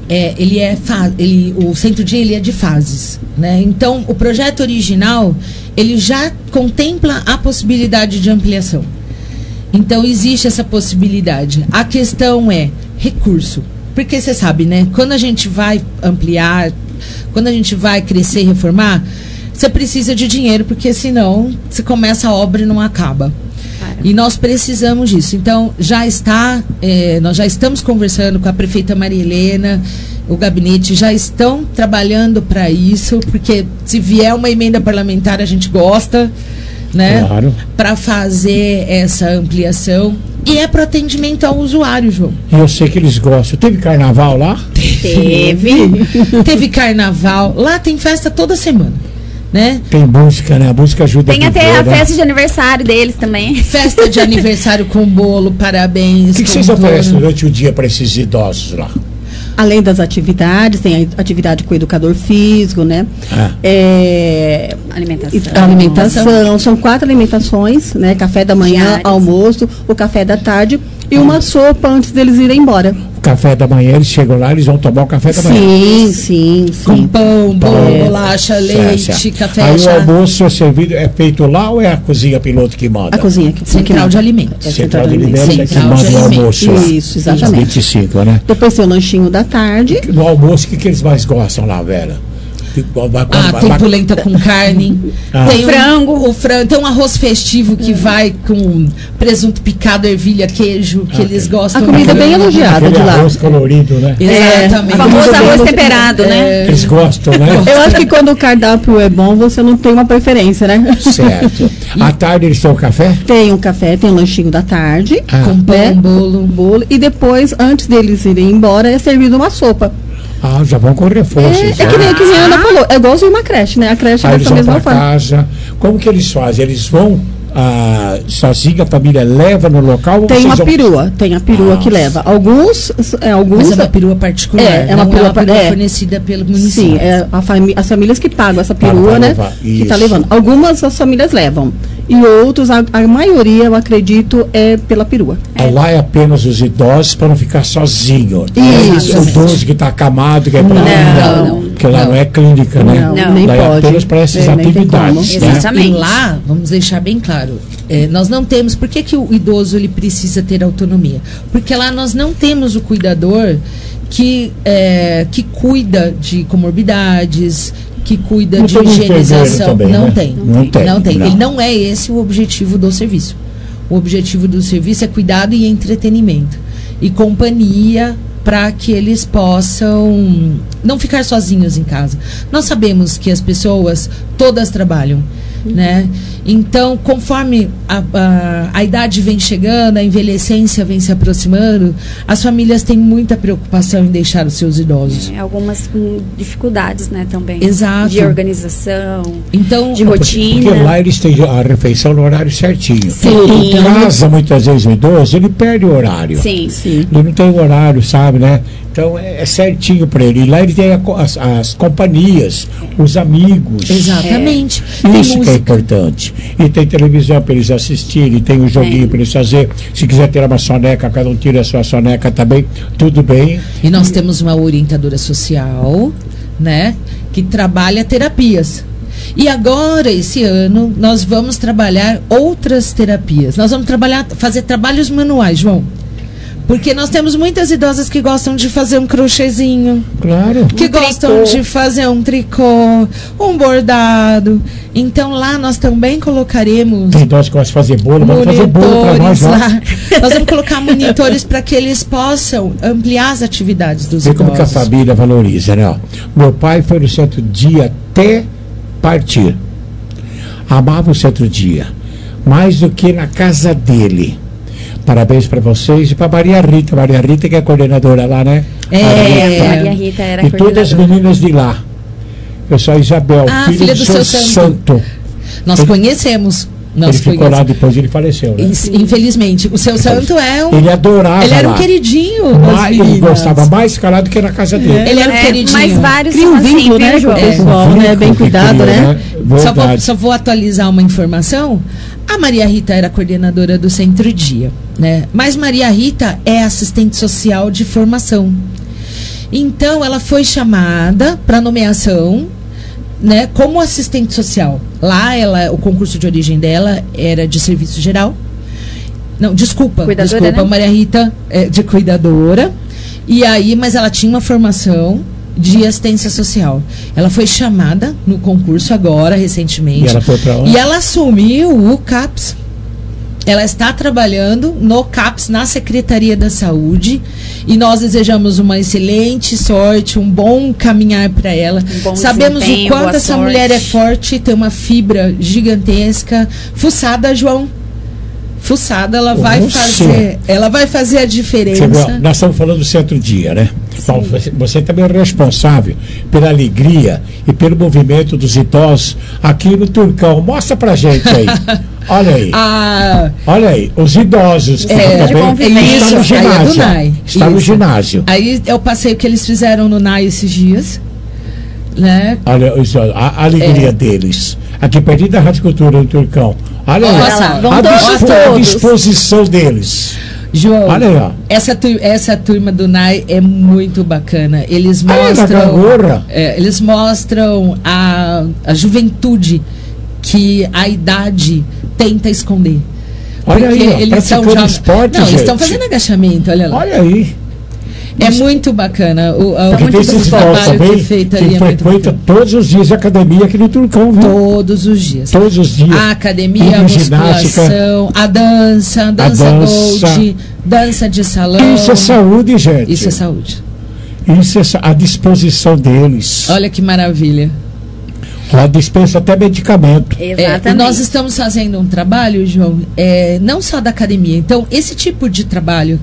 o Centro Dia ele é de fases, né? Então, o projeto original ele já contempla a possibilidade de ampliação. Então, existe essa possibilidade. A questão é recurso. Porque você sabe, né? Quando a gente vai ampliar, quando a gente vai crescer e reformar, você precisa de dinheiro, porque senão você começa a obra e não acaba. E nós precisamos disso. Então, nós já estamos conversando com a prefeita Maria Helena, o gabinete já estão trabalhando para isso, porque se vier uma emenda parlamentar, a gente gosta, né? Claro. Para fazer essa ampliação. E é para atendimento ao usuário, João. E eu sei que eles gostam. Teve carnaval lá? Teve carnaval. Lá tem festa toda semana. Né? Tem música, né? A música ajuda. Tem até a festa de aniversário deles também. Festa de aniversário com bolo, parabéns. O que vocês oferecem durante o dia para esses idosos lá? Além das atividades, tem a atividade com o educador físico, né? Alimentação. São 4 alimentações, né? Café da manhã, diários, almoço, o café da tarde e uma sopa antes deles irem embora. Café da manhã, eles chegam lá, eles vão tomar o café da manhã. Sim. Com pão, bolacha, leite, café. Aí o almoço é servido, é feito lá ou é a cozinha piloto que manda? A cozinha que Central de Alimentos. Central de Alimentos é que manda o almoço lá. Isso, exatamente. 25, né? Depois tem o lanchinho da tarde. No almoço, o que eles mais gostam lá, Vera? Tem polenta com carne, tem frango, tem um arroz festivo que vai com presunto picado, ervilha, queijo, que eles gostam. A comida bem elogiada de lá. Arroz colorido, né? Exatamente. O famoso arroz temperado, né? Eles gostam, né? Eu acho que quando o cardápio é bom, você não tem uma preferência, né? Certo. À tarde eles têm o café? Tem um café, tem um lanchinho da tarde. Com pão, bolo. E depois, antes deles irem embora, é servido uma sopa. Já vão com reforço. É que nem a Ana falou, é igualzinho uma creche, né? A creche é dessa mesma forma. Casa. Como que eles fazem? Eles vão sozinho, a família leva no local? Tem uma perua, que leva. Alguns. Mas é uma perua particular, é uma perua fornecida pelo município. Sim, as famílias que pagam essa perua, né? Que está levando. Algumas as famílias levam. E outros, a maioria, eu acredito, é pela perua. Lá é apenas os idosos para não ficar sozinho. Isso. O idoso que está acamado, que é para não. Porque lá não é clínica, né? Não, nem lá pode. É apenas para essas atividades. Né? Exatamente. E lá, vamos deixar bem claro, nós não temos. Por que o idoso ele precisa ter autonomia? Porque lá nós não temos o cuidador que cuida de comorbidades, que cuida de higienização. Também, não, né? tem. Não tem. Ele não é esse o objetivo do serviço. O objetivo do serviço é cuidado e entretenimento. E companhia para que eles possam não ficar sozinhos em casa. Nós sabemos que as pessoas todas trabalham, né? Então, conforme a idade vem chegando, a envelhecência vem se aproximando, as famílias têm muita preocupação em deixar os seus idosos. Algumas com dificuldades, né, também. Exato. De organização, então, de rotina. Porque lá eles têm a refeição no horário certinho. Sim. Em casa, muitas vezes, o idoso, ele perde o horário. Sim. Ele não tem o horário, sabe, né? Então, é certinho para ele. E lá ele tem as companhias, os amigos. Exatamente. Isso que é importante. E tem televisão para eles assistirem, tem um joguinho para eles fazer. Se quiser tirar uma soneca, cada um tira a sua soneca também, tudo bem. E nós temos uma orientadora social, né, que trabalha terapias. E agora, esse ano, nós vamos trabalhar outras terapias. Nós vamos fazer trabalhos manuais, João. Porque nós temos muitas idosas que gostam de fazer um crochêzinho. Claro. Que gostam de fazer um tricô, um bordado. Então lá nós também colocaremos. Tem idosos que gostam de fazer bolo, vamos fazer bolo para nós lá. Nós vamos colocar monitores para que eles possam ampliar as atividades dos idosos. Como que a família valoriza, né? Meu pai foi no Centro Dia até partir. Amava o Centro Dia. Mais do que na casa dele. Parabéns para vocês e para Maria Rita. Maria Rita que é a coordenadora lá, né? Maria Rita era e todas as meninas de lá. Eu sou a Isabel, filha do seu santo. Nós conhecemos. Ele ficou lá, depois ele faleceu, né? Infelizmente. O seu santo é um... Ele adorava. Ele era um lá. queridinho. Ele gostava mais de ficar lá do que na casa dele. Ele era um queridinho. Mas vários Cria são um assim, vínculo, né, viu, com o João? pessoal, né? Bem cuidado, né? Só vou atualizar uma informação. A Maria Rita era coordenadora do Centro Dia, né? Mas Maria Rita é assistente social de formação. Então, ela foi chamada para nomeação, né, como assistente social. Lá, o concurso de origem dela era de serviço geral. Não, desculpa, Cuidadora, né? Maria Rita é de cuidadora. E aí, mas ela tinha uma formação de assistência social. Ela foi chamada no concurso agora, recentemente. E ela foi pra onde? E ela assumiu o CAPS. Ela está trabalhando no CAPS, na Secretaria da Saúde, e nós desejamos uma excelente sorte, um bom caminhar para ela. Sabemos o quanto essa mulher é forte, tem uma fibra gigantesca. Fuçada, João. Fuçada, ela vai fazer a diferença. Nós estamos falando do Centro Dia, né? Então, você também é responsável pela alegria e pelo movimento dos idosos aqui no Turcão. Mostra pra gente aí. Olha aí. Olha aí, os idosos que também estão no ginásio. Está no ginásio. Aí é o passeio que eles fizeram no NAI esses dias. Né? Olha a alegria deles. Aqui pertinho da Rádio Cultura no Turcão. Olha aí, a disposição deles. João, olha aí, ó. Essa turma do NAI é muito bacana. Eles mostram a juventude que a idade tenta esconder. Olha porque aí, eles são esporte, eles estão fazendo agachamento, olha lá. Olha aí. É muito bacana. Porque tem esse trabalho também que frequenta todos os dias a academia aqui no Turcão, viu? Todos os dias. Todos os dias. A academia, a musculação, a dança gold, dança de salão. Isso é saúde, gente. Isso é saúde. Isso é a disposição deles. Olha que maravilha. Ela dispensa até medicamento. Exatamente. E nós estamos fazendo um trabalho, João, não só da academia. Então, esse tipo de trabalho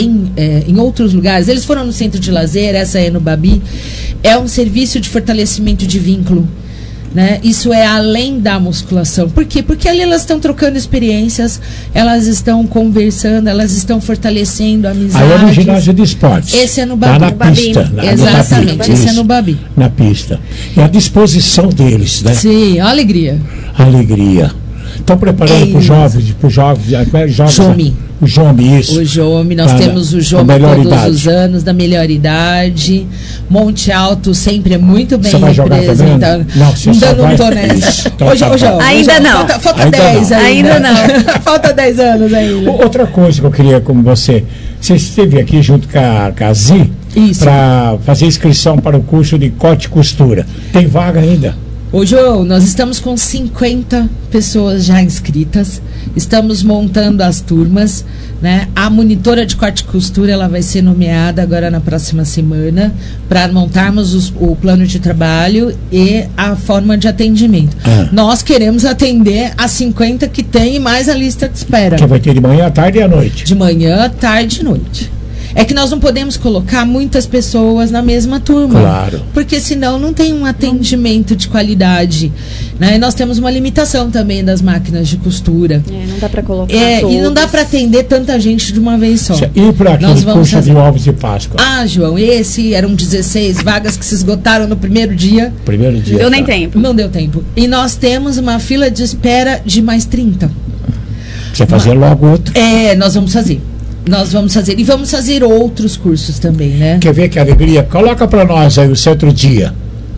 em outros lugares, eles foram no centro de lazer, essa é no Babi, é um serviço de fortalecimento de vínculo, né? Isso é além da musculação. Por quê? Porque ali elas estão trocando experiências, elas estão conversando, elas estão fortalecendo a amizade. Aí é no ginásio de esportes. Esse é no Babi. Lá na pista. Exatamente, esse é no Babi. Na pista. E a disposição deles, né? Sim, a alegria. Alegria. Estão preparando para os jovens. Jomi. O Jomi, isso. O Jomi, nós temos o Jomi todos os anos, da melhor idade. Monte Alto sempre é muito bem representado. Ainda não estou nessa. Ainda não. Falta 10 ainda não. Falta 10 anos ainda. Outra coisa que eu queria com você. Você esteve aqui junto com a Zi para fazer inscrição para o curso de corte e costura. Tem vaga ainda? Ô João, nós estamos com 50 pessoas já inscritas, estamos montando as turmas, né? A monitora de corte e costura, ela vai ser nomeada agora na próxima semana para montarmos o plano de trabalho e a forma de atendimento. Nós queremos atender as 50 que tem e mais a lista de espera. Que vai ter de manhã, tarde e à noite. De manhã, tarde e noite. É que nós não podemos colocar muitas pessoas na mesma turma. Claro. Porque senão não tem um atendimento de qualidade. Né? E nós temos uma limitação também das máquinas de costura. Não dá para colocar todos. E não dá para atender tanta gente de uma vez só. E para aquele curso de ovos de Páscoa? Ah, João, esse eram 16 vagas que se esgotaram no primeiro dia. Primeiro dia. Não deu nem tempo. Não deu tempo. E nós temos uma fila de espera de mais 30. Você fazer logo outro? Nós vamos fazer. Nós vamos fazer. E vamos fazer outros cursos também, né? Quer ver que alegria? Coloca para nós aí o Centro Dia.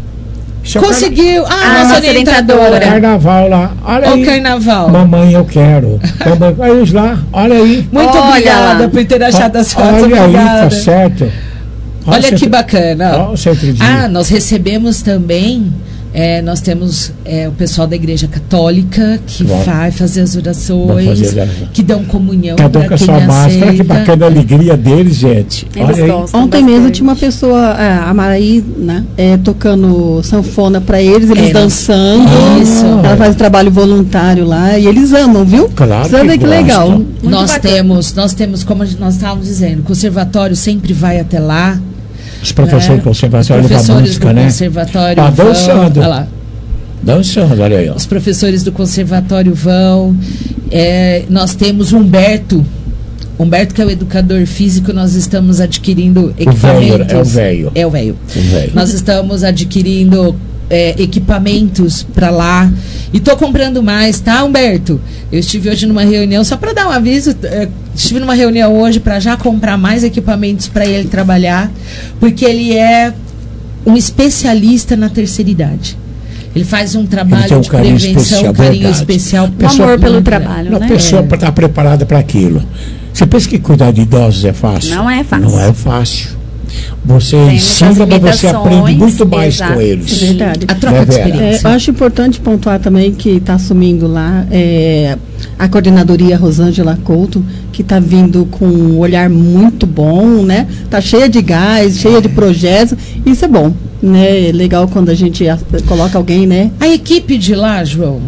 Conseguiu! Nossa orientadora. Carnaval lá. Olha aí. O carnaval. Mamãe, eu quero. Mamãe, aí lá. Olha aí. Muito obrigada por ter achado as fotos. Olha obrigada. Aí, tá certo. Olha que bacana. O Centro Dia. Nós recebemos também... nós temos o pessoal da Igreja Católica que vai fazer as orações, que dão comunhão para quem aceita. Máscara, que bacana a alegria deles, gente. Olha aí. Ontem mesmo tinha uma pessoa, a Maraí, né, tocando sanfona para eles dançando. Isso. Ela faz um trabalho voluntário lá e eles amam, viu? Claro. Que legal. Nós temos, como nós estávamos dizendo, o conservatório sempre vai até lá. Os professores do conservatório da música, né? Conservatório dançando. Olha lá. Dançando, olha aí, ó. Os professores do conservatório vão. Nós temos Humberto, que é o educador físico, nós estamos adquirindo equipamentos. É o velho. Nós estamos adquirindo equipamentos para lá. E tô comprando mais, tá, Humberto? Eu estive hoje numa reunião, só para dar um aviso, estive numa reunião hoje para já comprar mais equipamentos para ele trabalhar, porque ele é um especialista na terceira idade. Ele faz um trabalho de prevenção, carinho especial, um amor pelo trabalho, né? A pessoa está preparada para aquilo. Você pensa que cuidar de idosos é fácil? Não é fácil. Não é fácil. Você ensina, mas você aprende muito mais com eles. É verdade. A troca de experiência. Eu acho importante pontuar também que está assumindo lá a coordenadoria Rosângela Couto, que está vindo com um olhar muito bom, né? Está cheia de gás, cheia de projetos. Isso é bom, né? É legal quando a gente coloca alguém, né? A equipe de lá, João,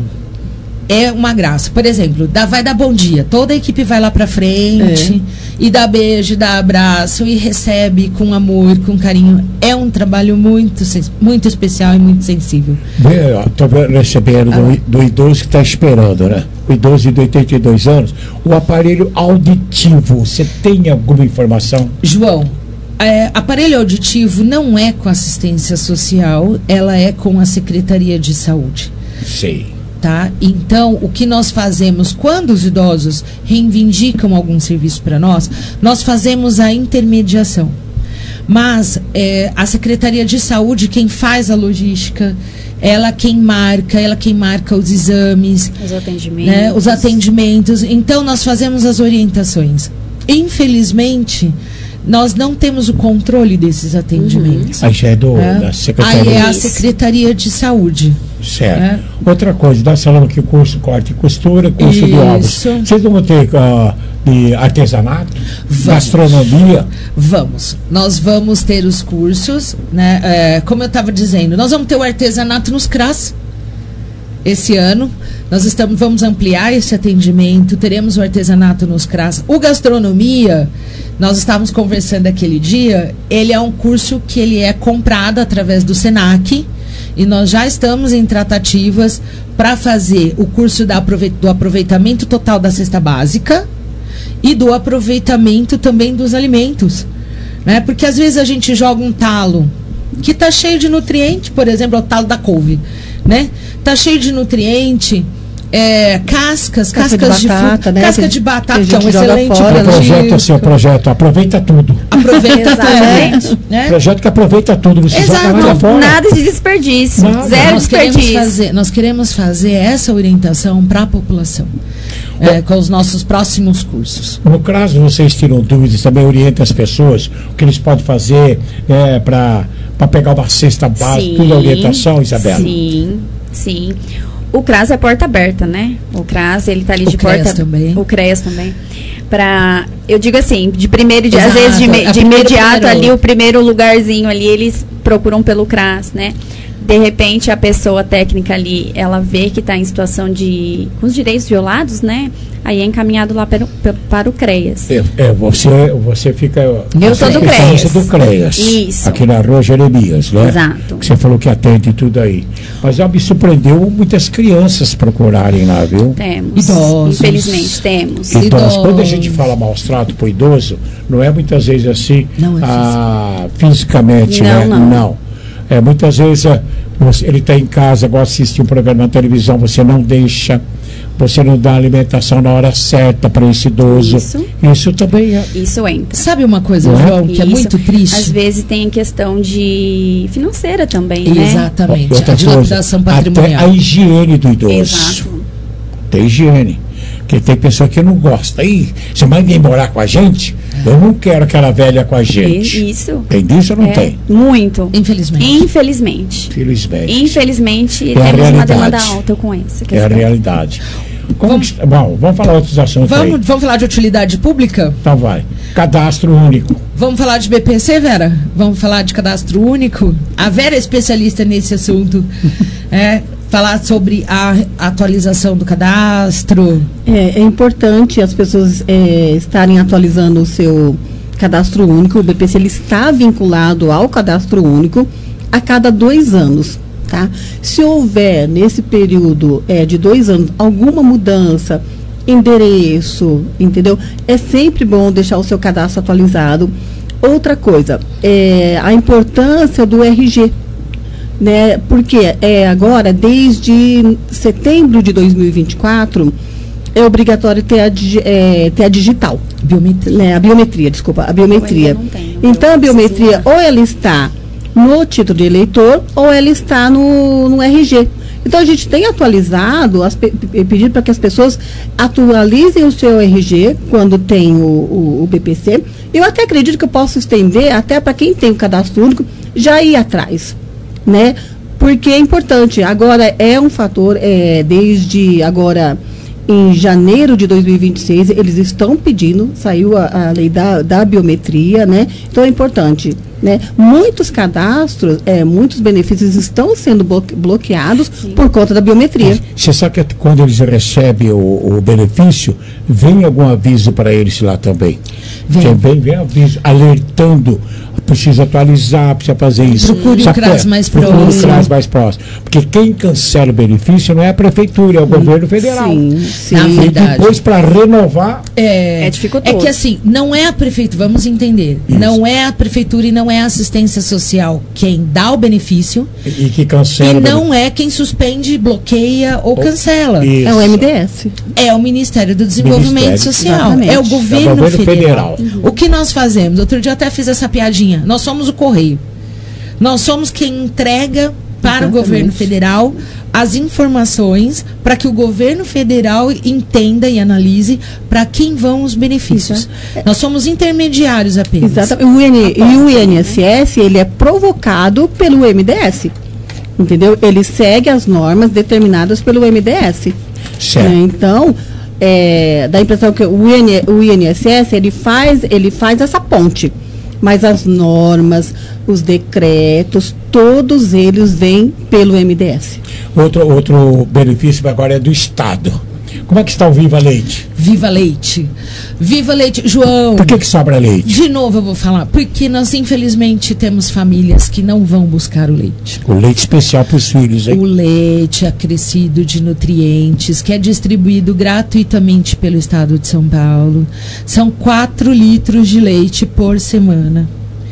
é uma graça. Por exemplo, vai dar bom dia. Toda a equipe vai lá pra frente e dá beijo, dá abraço e recebe com amor, com carinho. É um trabalho muito especial e muito sensível. Estou recebendo do idoso que está esperando, né? O idoso de 82 anos, o aparelho auditivo. Você tem alguma informação? João, aparelho auditivo não é com assistência social, ela é com a Secretaria de Saúde. Sei. Tá? Então, o que nós fazemos quando os idosos reivindicam algum serviço para nós fazemos a intermediação. Mas a Secretaria de Saúde, quem faz a logística, ela quem marca os exames, os atendimentos. Então, nós fazemos as orientações. Infelizmente, nós não temos o controle desses atendimentos. Aí já é da Secretaria. Aí é a Secretaria de Saúde. Certo. Outra coisa, nós falamos que curso corte e costura, curso de ovos. Vocês vão ter de artesanato, gastronomia? Vamos. Nós vamos ter os cursos, né? Como eu estava dizendo, nós vamos ter o artesanato nos CRAS esse ano. Nós vamos ampliar esse atendimento, teremos o artesanato nos CRAS. O gastronomia, nós estávamos conversando aquele dia, ele é um curso que ele é comprado através do SENAC, e nós já estamos em tratativas para fazer o curso do aproveitamento total da cesta básica e do aproveitamento também dos alimentos, né? Porque às vezes a gente joga um talo que está cheio de nutriente, por exemplo, o talo da couve, né? Está cheio de nutriente, casca de batata, né? Casca de batata, que é um excelente projeto aproveita tudo. Aproveita tudo, né? Projeto que aproveita tudo. Exato, nada de desperdício, zero desperdício. Nós queremos fazer essa orientação para a população. Com os nossos próximos cursos. No caso, vocês tiram dúvidas, também orientam as pessoas o que eles podem fazer para pegar uma cesta básica, toda a orientação, Isabela? Sim. O CRAS é porta aberta, né? O CRAS, ele tá ali de porta... também. O CREAS também. Eu digo assim, às vezes de imediato ali, o primeiro lugarzinho ali, eles procuram pelo CRAS, né? De repente, a pessoa técnica ali, ela vê que está em situação com os direitos violados, né? Aí é encaminhado lá para o CREAS. Você fica... Eu sou do CREAS. Do CREAS. Isso. Aqui na Rua Jeremias, né? Exato. Que você falou que atende tudo aí. Mas me surpreendeu muitas crianças procurarem lá, viu? Temos. Idosos. Infelizmente, temos. Idosos. Quando a gente fala maus trato para o idoso, não é muitas vezes assim, fisicamente, né? Não. Muitas vezes ele está em casa, gosta de assistir um programa na televisão, você não deixa, você não dá alimentação na hora certa para esse idoso. Isso também é. Isso entra. Sabe uma coisa, João, que é muito triste? Às vezes tem questão de financeira também, né? Exatamente. A dilapidação patrimonial. Até a higiene do idoso. Exato. Tem higiene. Porque tem pessoa que não gosta. Você vai vir morar com a gente? Eu não quero aquela velha com a gente. Isso. Tem disso ou não tem? Muito. Infelizmente. Infelizmente, temos uma demanda alta com essa questão. É a realidade. Vamos falar outros assuntos vamos falar de utilidade pública? Então vai. Cadastro único. Vamos falar de BPC, Vera? Vamos falar de cadastro único? A Vera é especialista nesse assunto. Falar sobre a atualização do cadastro. É importante as pessoas estarem atualizando o seu cadastro único. O BPC ele está vinculado ao cadastro único a cada 2 anos. tá? Se houver, nesse período de 2 anos, alguma mudança, endereço, entendeu? É sempre bom deixar o seu cadastro atualizado. Outra coisa, a importância do RG, né? Porque agora, desde setembro de 2024, é obrigatório ter a digital. Biometria. Né? A biometria. Então, a biometria, ou ela está no título de eleitor, ou ela está no RG. Então, a gente tem atualizado, pedido para que as pessoas atualizem o seu RG quando tem o BPC. Eu até acredito que eu posso estender até para quem tem o cadastro único já ir atrás, né? Porque é importante. Agora, é um fator, desde agora, em janeiro de 2026, eles estão pedindo, saiu a lei da biometria, né? Então, é importante. Né? Muitos cadastros, muitos benefícios estão sendo bloqueados por conta da biometria. Você sabe que quando eles recebem o benefício, vem algum aviso para eles lá também? Vem aviso alertando, precisa atualizar, precisa fazer isso. Procure o CRAS mais próximo. Porque quem cancela o benefício não é a prefeitura, é o governo federal. Sim. Na verdade. E depois, para renovar... É dificultoso. É que assim, não é a prefeitura, vamos entender, não é a prefeitura e não é a assistência social quem dá o benefício e que cancela. E não é quem suspende, bloqueia ou cancela. Isso. É o MDS. É o Ministério do Desenvolvimento Social. Exatamente. É o governo federal. Uhum. O que nós fazemos? Outro dia eu até fiz essa piadinha. Nós somos o correio. Nós somos quem entrega para o governo federal as informações para que o governo federal entenda e analise para quem vão os benefícios. Nós somos intermediários apenas. Exatamente. E o INSS, ele é provocado pelo MDS. Entendeu? Ele segue as normas determinadas pelo MDS. Certo. Então, dá a impressão que o INSS, ele faz essa ponte. Mas as normas, os decretos, todos eles vêm pelo MDS. Outro benefício agora é do Estado. Como é que está o Viva Leite? Viva Leite. Viva Leite. João. Por que sobra leite? De novo eu vou falar. Porque nós, infelizmente, temos famílias que não vão buscar o leite. O leite especial para os filhos, hein? O leite acrescido de nutrientes, que é distribuído gratuitamente pelo Estado de São Paulo. São 4 litros de leite por semana.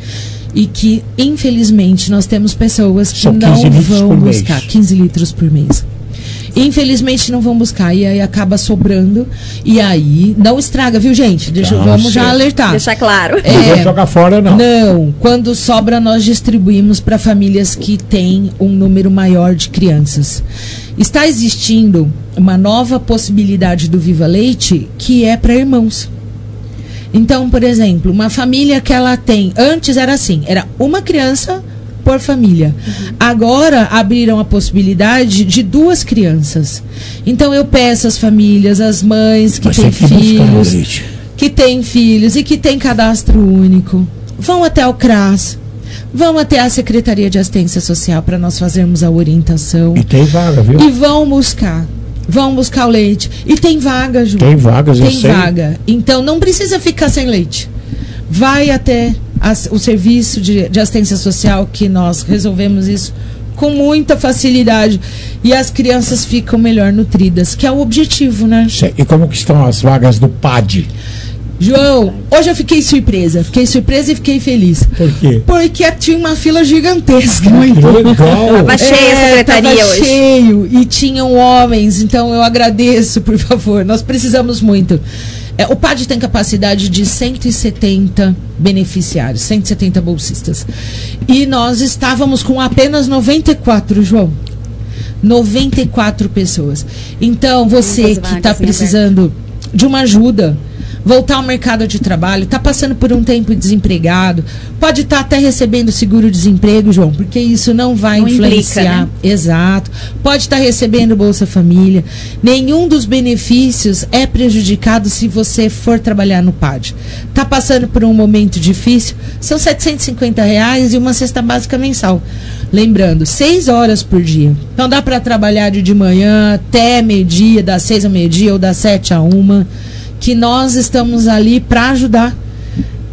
E que, infelizmente, nós temos pessoas que não vão buscar 15 litros por mês. Infelizmente não vão buscar e aí acaba sobrando e aí não estraga, viu, gente? Vamos já alertar. Deixar claro. Não vou jogar fora, não. Não, quando sobra nós distribuímos para famílias que têm um número maior de crianças. Está existindo uma nova possibilidade do Viva Leite que é para irmãos. Então, por exemplo, uma família que ela tem, antes era assim, era uma criança por família. Agora abriram a possibilidade de 2 crianças. Então eu peço às famílias, às mães que têm filhos e que têm cadastro único, vão até o CRAS, vão até a Secretaria de Assistência Social para nós fazermos a orientação. E tem vaga, viu? E vão buscar o leite. E tem vaga, Ju. Tem vagas, eu sei. Tem vaga. Então não precisa ficar sem leite. Vai até o serviço de assistência social, que nós resolvemos isso com muita facilidade. E as crianças ficam melhor nutridas, que é o objetivo, né? E como que estão as vagas do PAD? João, hoje eu fiquei surpresa e fiquei feliz. Por quê? Porque tinha uma fila gigantesca. Muito legal. Tava cheia a secretaria hoje. Cheio, e tinham homens, então eu agradeço, por favor. Nós precisamos muito. O PAD tem capacidade de 170 beneficiários, 170 bolsistas. E nós estávamos com apenas 94, João. 94 pessoas. Então, você que está precisando de uma ajuda, voltar ao mercado de trabalho, está passando por um tempo desempregado, pode estar até recebendo seguro-desemprego, João, porque isso não vai influenciar. Implica, né? Exato. Pode estar recebendo Bolsa Família. Nenhum dos benefícios é prejudicado se você for trabalhar no PAD. Está passando por um momento difícil, são R$750 e uma cesta básica mensal. Lembrando, 6 horas por dia. Então dá para trabalhar de manhã até meio-dia, das 6 ao meio-dia ou das 7 a 1, que nós estamos ali para ajudar.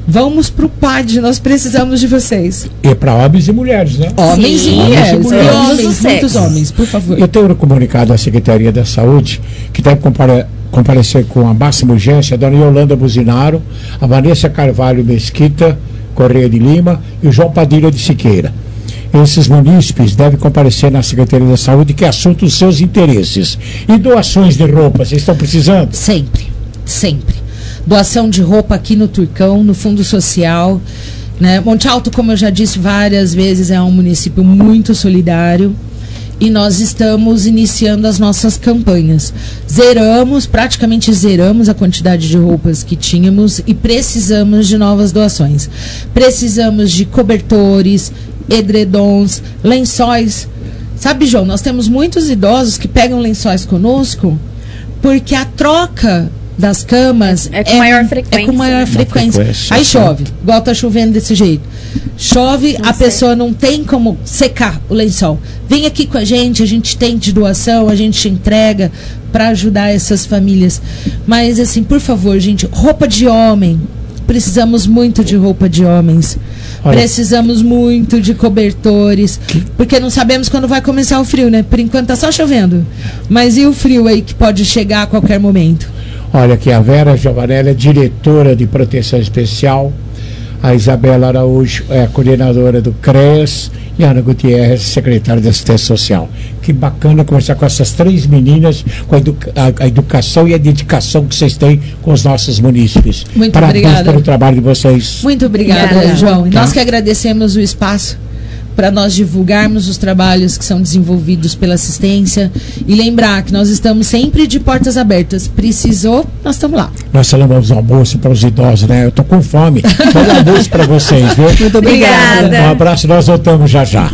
Vamos pro PAD, nós precisamos de vocês. E para homens e mulheres, né? Homens e mulheres. E homens, muitos homens, por favor. Eu tenho comunicado à Secretaria da Saúde que deve comparecer com a máxima urgência a dona Yolanda Buzinaro, a Vanessa Carvalho Mesquita Correia de Lima e o João Padilha de Siqueira. Esses munícipes devem comparecer na Secretaria da Saúde, que assunto os seus interesses. E doações de roupa, vocês estão precisando? Sempre, sempre. Doação de roupa aqui no Turcão, no Fundo Social, né? Monte Alto, como eu já disse várias vezes, é um município muito solidário e nós estamos iniciando as nossas campanhas. Praticamente zeramos a quantidade de roupas que tínhamos e precisamos de novas doações. Precisamos de cobertores, edredons, lençóis. Sabe, João, nós temos muitos idosos que pegam lençóis conosco porque a troca das camas é com maior frequência. É com maior frequência. Aí chove, igual tá chovendo desse jeito. Chove, a pessoa não tem como secar o lençol. Vem aqui com a gente tem de doação, a gente entrega para ajudar essas famílias. Mas assim, por favor, gente, roupa de homem. Precisamos muito de roupa de homens. Olha, precisamos muito de cobertores, porque não sabemos quando vai começar o frio, né? Por enquanto tá só chovendo. Mas e o frio aí que pode chegar a qualquer momento? Olha aqui, a Vera Giovanelli é diretora de proteção especial, a Isabela Araújo é a coordenadora do CREAS e a Ana Gutierrez, secretária de Assistência Social. Que bacana conversar com essas três meninas, com a educação e a dedicação que vocês têm com os nossos munícipes. Muito Parabéns obrigada pelo trabalho de vocês. Muito obrigada, João. E nós que agradecemos o espaço para nós divulgarmos os trabalhos que são desenvolvidos pela assistência e lembrar que nós estamos sempre de portas abertas. Precisou, nós estamos lá. Nós celebramos o almoço para os idosos, né? Eu tô com fome. Bom almoço para vocês, viu? Muito obrigada. Um abraço, nós voltamos já já.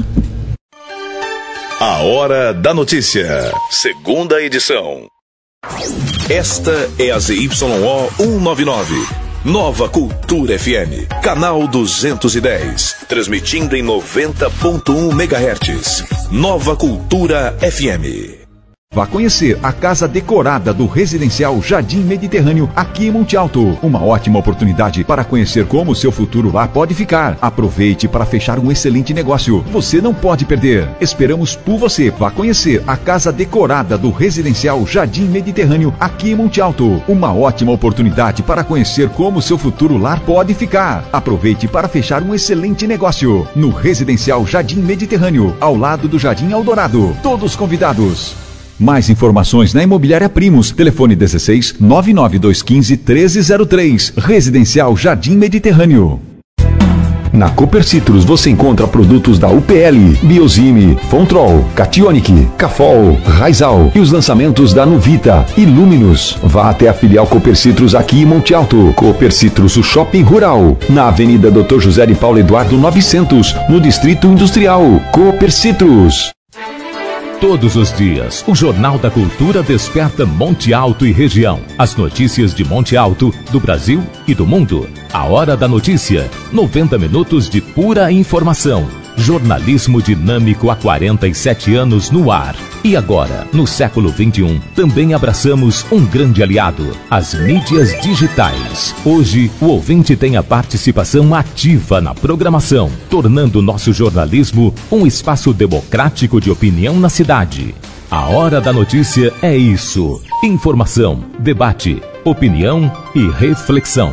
A Hora da Notícia, segunda edição. Esta é a ZYO 199. Nova Cultura FM, canal 210, transmitindo em 90.1 MHz. Nova Cultura FM. Vá conhecer a casa decorada do Residencial Jardim Mediterrâneo aqui em Monte Alto. Uma ótima oportunidade para conhecer como o seu futuro lá pode ficar. Aproveite para fechar um excelente negócio. Você não pode perder. Esperamos por você. Vá conhecer a casa decorada do Residencial Jardim Mediterrâneo aqui em Monte Alto. Uma ótima oportunidade para conhecer como o seu futuro lar pode ficar. Aproveite para fechar um excelente negócio. No Residencial Jardim Mediterrâneo, ao lado do Jardim Eldorado. Todos convidados. Mais informações na Imobiliária Primos. Telefone 16 99215 1303. Residencial Jardim Mediterrâneo. Na Cooper Citrus você encontra produtos da UPL, Biosime, Fontrol, Cationic, Cafol, Raizal e os lançamentos da Nuvita e Luminus. Vá até a filial Cooper Citrus aqui em Monte Alto. Cooper Citrus, o Shopping Rural, na Avenida Dr. José de Paulo Eduardo 900, no Distrito Industrial. Cooper Citrus. Todos os dias, o Jornal da Cultura desperta Monte Alto e região. As notícias de Monte Alto, do Brasil e do mundo. A Hora da Notícia, 90 minutos de pura informação. Jornalismo dinâmico há 47 anos no ar. E agora, no século XXI, também abraçamos um grande aliado, as mídias digitais. Hoje, o ouvinte tem a participação ativa na programação, tornando nosso jornalismo um espaço democrático de opinião na cidade. A Hora da Notícia é isso: informação, debate, opinião e reflexão.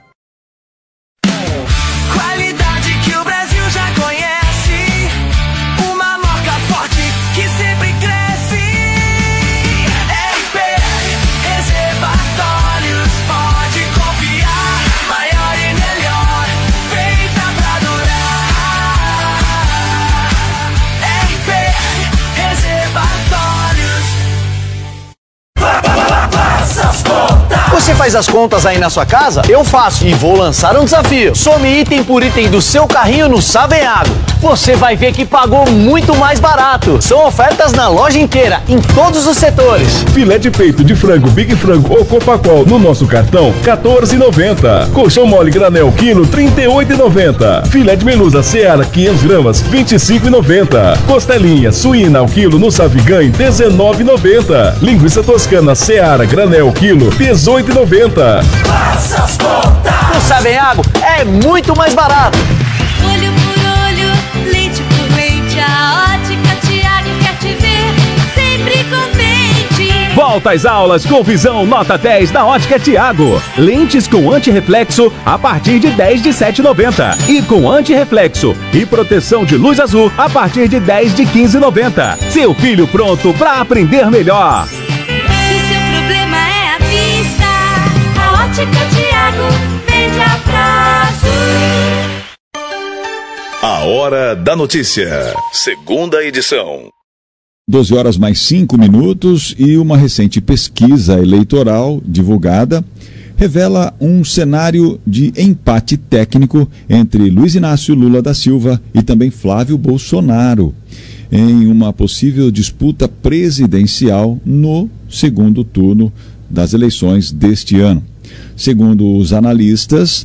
Você faz as contas aí na sua casa? Eu faço e vou lançar um desafio. Some item por item do seu carrinho no Saveado. Você vai ver que pagou muito mais barato. São ofertas na loja inteira, em todos os setores. Filé de peito de frango, Big Frango ou Copacol no nosso cartão, R$14,90. Colchão mole granel quilo, R$38,90. Filé de melusa Seara, 500 gramas, R$25,90. Costelinha suína ao quilo no Savigãe, R$19,90. Linguiça toscana Seara, granel quilo, R$18,90. Faça as contas! Savenhago é muito mais barato. Olho por olho, leite por leite, a Ótica Tiago quer te ver sempre contente. Volta às aulas com Visão Nota 10 na Ótica Tiago. Lentes com antirreflexo a partir de 10 de 7,90. E com antirreflexo e proteção de luz azul a partir de 10 de 15,90. Seu filho pronto para aprender melhor. Se o seu problema é a vista, a Ótica Tiago vende a prazo. A Hora da Notícia. Segunda edição. 12 horas mais 5 minutos e uma recente pesquisa eleitoral divulgada revela um cenário de empate técnico entre Luiz Inácio Lula da Silva e também Flávio Bolsonaro em uma possível disputa presidencial no segundo turno das eleições deste ano. Segundo os analistas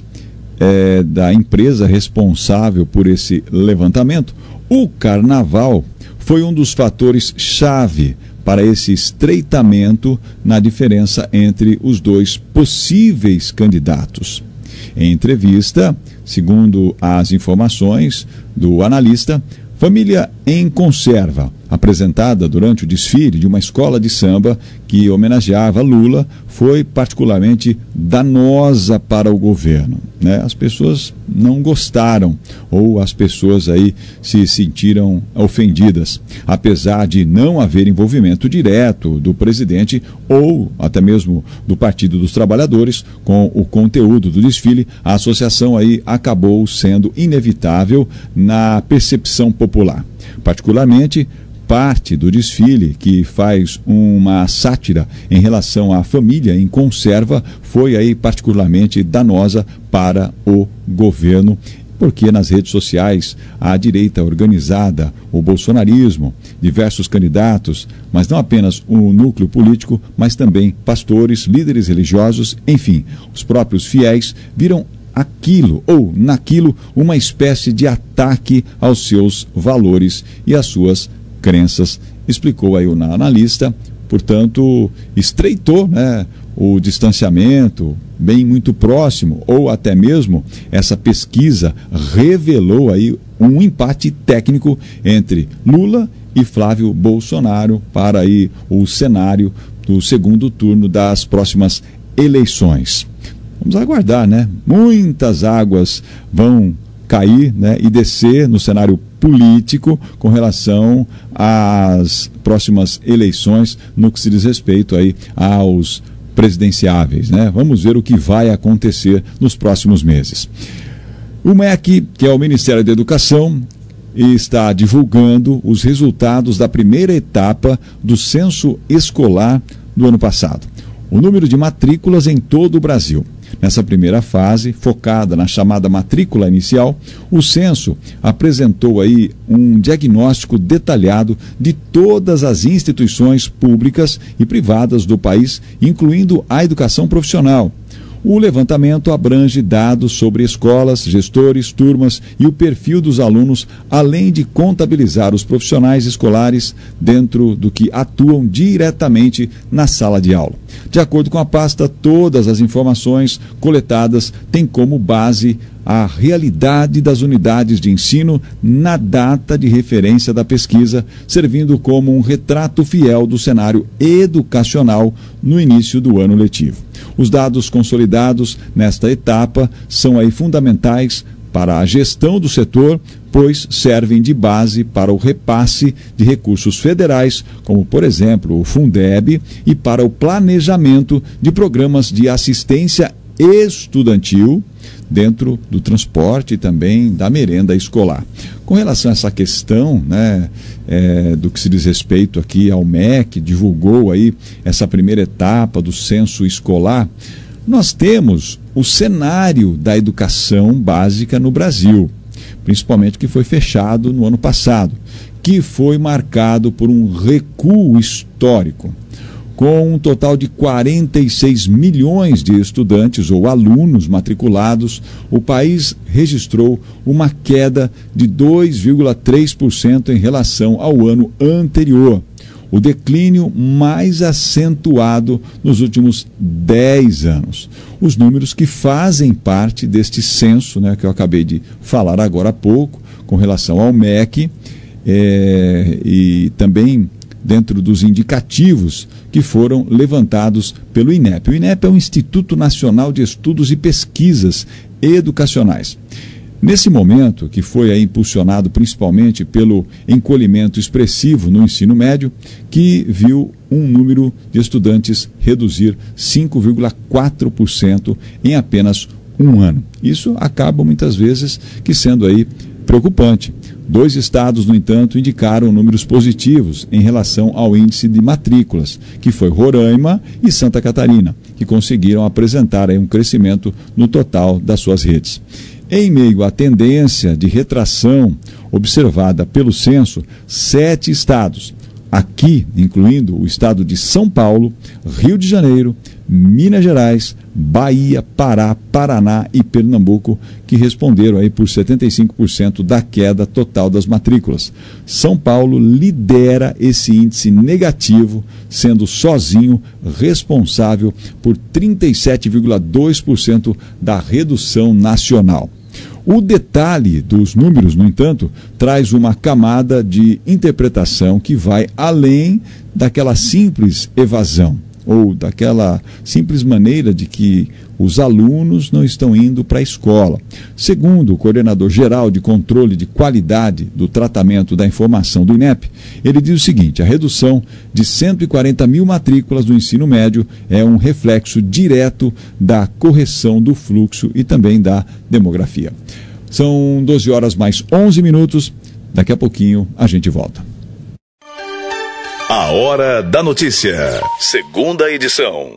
da empresa responsável por esse levantamento, o carnaval foi um dos fatores-chave para esse estreitamento na diferença entre os dois possíveis candidatos. Em entrevista, segundo as informações do analista, Família em Conserva, apresentada durante o desfile de uma escola de samba que homenageava Lula, foi particularmente danosa para o governo, né? As pessoas não gostaram, ou as pessoas aí se sentiram ofendidas, apesar de não haver envolvimento direto do presidente ou até mesmo do Partido dos Trabalhadores com o conteúdo do desfile. A associação aí acabou sendo inevitável na percepção popular. Particularmente, parte do desfile, que faz uma sátira em relação à família em conserva, foi aí particularmente danosa para o governo, porque nas redes sociais a direita organizada, o bolsonarismo, diversos candidatos, mas não apenas o núcleo político, mas também pastores, líderes religiosos, enfim, os próprios fiéis viram aquilo ou naquilo uma espécie de ataque aos seus valores e às suas crenças, explicou aí o analista. Portanto, estreitou, né, o distanciamento, bem muito próximo, ou até mesmo essa pesquisa revelou aí um empate técnico entre Lula e Flávio Bolsonaro para aí o cenário do segundo turno das próximas eleições. Vamos aguardar, né? Muitas águas vão cair, né, e descer no cenário político com relação às próximas eleições no que se diz respeito aí aos presidenciáveis, né? Vamos ver o que vai acontecer nos próximos meses. O MEC, que é o Ministério da Educação, está divulgando os resultados da primeira etapa do censo escolar do ano passado. O número de matrículas em todo o Brasil. Nessa primeira fase, focada na chamada matrícula inicial, o censo apresentou aí um diagnóstico detalhado de todas as instituições públicas e privadas do país, incluindo a educação profissional. O levantamento abrange dados sobre escolas, gestores, turmas e o perfil dos alunos, além de contabilizar os profissionais escolares dentro do que atuam diretamente na sala de aula. De acordo com a pasta, todas as informações coletadas têm como base a realidade das unidades de ensino na data de referência da pesquisa, servindo como um retrato fiel do cenário educacional no início do ano letivo. Os dados consolidados nesta etapa são aí fundamentais para a gestão do setor, pois servem de base para o repasse de recursos federais, como, por exemplo, o Fundeb, e para o planejamento de programas de assistência estudantil dentro do transporte e também da merenda escolar. Com relação a essa questão, né, do que se diz respeito aqui ao MEC, divulgou aí essa primeira etapa do censo escolar, nós temos o cenário da educação básica no Brasil, principalmente que foi fechado no ano passado, que foi marcado por um recuo histórico. Com um total de 46 milhões de estudantes ou alunos matriculados, o país registrou uma queda de 2,3% em relação ao ano anterior. o declínio mais acentuado nos últimos 10 anos. Os números que fazem parte deste censo, né, que eu acabei de falar agora há pouco, com relação ao MEC, e também dentro dos indicativos que foram levantados pelo INEP. O INEP é o Instituto Nacional de Estudos e Pesquisas Educacionais. Nesse momento, que foi aí impulsionado principalmente pelo encolhimento expressivo no ensino médio, que viu um número de estudantes reduzir 5,4% em apenas um ano. Isso acaba muitas vezes que sendo aí preocupante. 2 estados, no entanto, indicaram números positivos em relação ao índice de matrículas, que foi Roraima e Santa Catarina, que conseguiram apresentar aí um crescimento no total das suas redes. Em meio à tendência de retração observada pelo censo, 7 estados, aqui incluindo o estado de São Paulo, Rio de Janeiro, Minas Gerais, Bahia, Pará, Paraná e Pernambuco, que responderam aí por 75% da queda total das matrículas. São Paulo lidera esse índice negativo, sendo sozinho responsável por 37,2% da redução nacional. O detalhe dos números, no entanto, traz uma camada de interpretação que vai além daquela simples evasão, ou daquela simples maneira de que os alunos não estão indo para a escola. Segundo o coordenador geral de controle de qualidade do tratamento da informação do INEP, ele diz o seguinte: a redução de 140 mil matrículas do ensino médio é um reflexo direto da correção do fluxo e também da demografia. São 12 horas mais 11 minutos. Daqui a pouquinho a gente volta. A Hora da Notícia, segunda edição.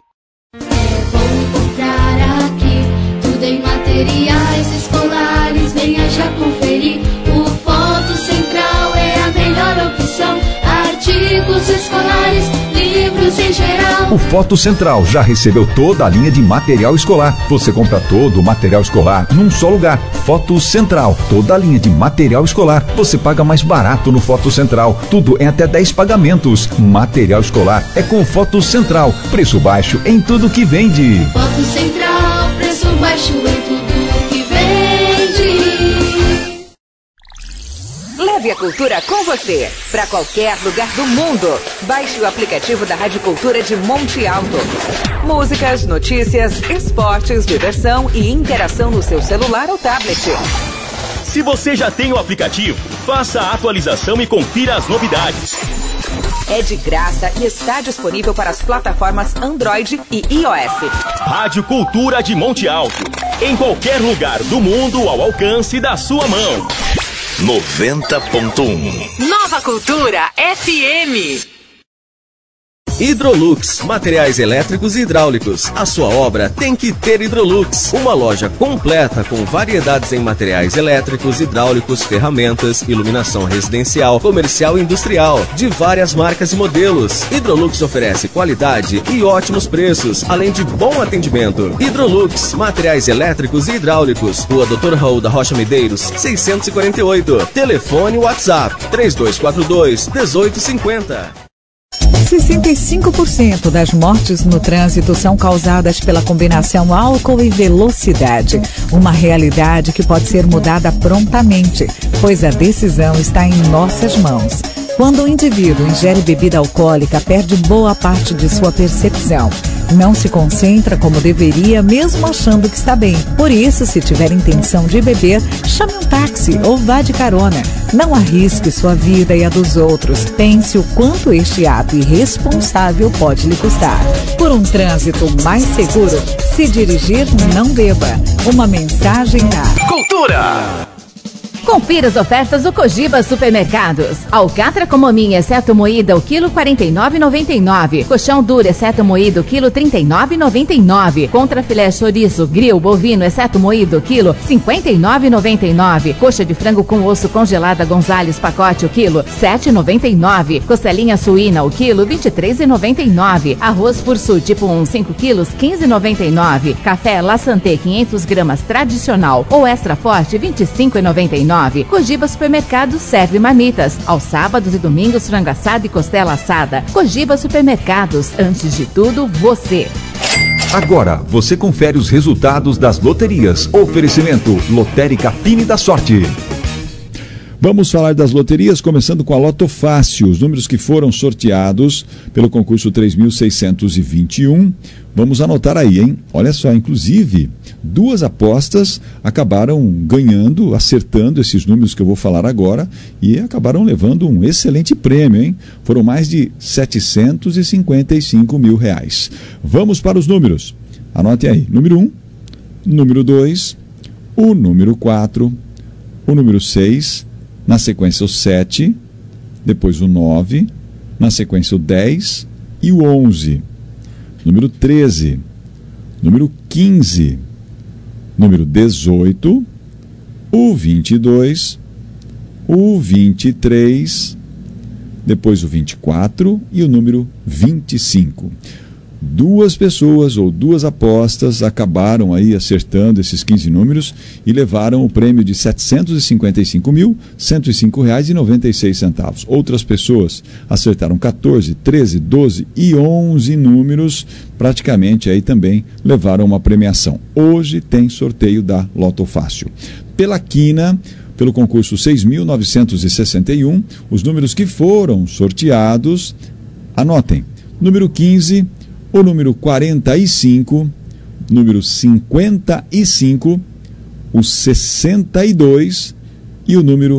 Aqui, tudo em materiais escolares, venha já conferir. O Foto Central é a melhor opção. Artigos escolares, livros em geral. O Foto Central já recebeu toda a linha de material escolar. Você compra todo o material escolar num só lugar. Foto Central, toda a linha de material escolar. Você paga mais barato no Foto Central. Tudo em até 10 pagamentos. Material escolar é com o Foto Central. Preço baixo em tudo que vende. Foto Central, preço baixo em tudo que vende. Leve a cultura com você, para qualquer lugar do mundo. Baixe o aplicativo da Rádio Cultura de Monte Alto. Músicas, notícias, esportes, diversão e interação no seu celular ou tablet. Se você já tem o aplicativo, faça a atualização e confira as novidades. É de graça e está disponível para as plataformas Android e iOS. Rádio Cultura de Monte Alto. Em qualquer lugar do mundo ao alcance da sua mão. 90.1 Nova Cultura FM. Hidrolux, materiais elétricos e hidráulicos. A sua obra tem que ter Hidrolux. Uma loja completa com variedades em materiais elétricos, hidráulicos, ferramentas, iluminação residencial, comercial e industrial, de várias marcas e modelos. Hidrolux oferece qualidade e ótimos preços, além de bom atendimento. Hidrolux, materiais elétricos e hidráulicos. Rua Dr. Raul da Rocha Medeiros, 648. Telefone WhatsApp 3242-1850. 65% das mortes no trânsito são causadas pela combinação álcool e velocidade. Uma realidade que pode ser mudada prontamente, pois a decisão está em nossas mãos. Quando o indivíduo ingere bebida alcoólica, perde boa parte de sua percepção. Não se concentra como deveria, mesmo achando que está bem. Por isso, se tiver intenção de beber, chame um táxi ou vá de carona. Não arrisque sua vida e a dos outros. Pense o quanto este ato irresponsável pode lhe custar. Por um trânsito mais seguro, se dirigir, não beba. Uma mensagem da Cultura. Confira as ofertas do Cogiba Supermercados. Alcatra com maminha, exceto moída, o quilo 49,99. Colchão duro, exceto moído, quilo 39,99. Contra filé chouriço, grill, bovino, exceto moído, quilo 59,99. Coxa de frango com osso congelada Gonzales, pacote, o quilo 7,99. Costelinha suína, o quilo 23,99. Arroz Fursu, tipo 1, 5 quilos, 15,99. Café La Santé, 500 gramas tradicional ou extra forte, 25,99. 99. Cogiba Supermercados serve marmitas. Aos sábados e domingos, frango assado e costela assada. Cogiba Supermercados, antes de tudo, você. Agora, você confere os resultados das loterias. Oferecimento Lotérica Fine da Sorte. Vamos falar das loterias, começando com a Loto Fácil, os números que foram sorteados pelo concurso 3.621. Vamos anotar aí, hein? Olha só, inclusive, 2 apostas acabaram ganhando, acertando esses números que eu vou falar agora e acabaram levando um excelente prêmio, hein? Foram mais de R$755 mil. Vamos para os números. Anote aí, número 1, número 2, o número 4, o número 6, na sequência o 7, depois o 9, na sequência o 10 e o 11. Número 13, número 15, número 18, o 22, o 23, depois o 24 e o número 25. 2 pessoas ou 2 apostas acabaram aí acertando esses 15 números e levaram o prêmio de R$ 755.105,96. Outras pessoas acertaram 14, 13, 12 e 11 números, praticamente aí também levaram uma premiação. Hoje tem sorteio da Loto Fácil. Pela quina, pelo concurso 6.961, os números que foram sorteados, anotem, número 15, o número 45, número 55, o 62 e o número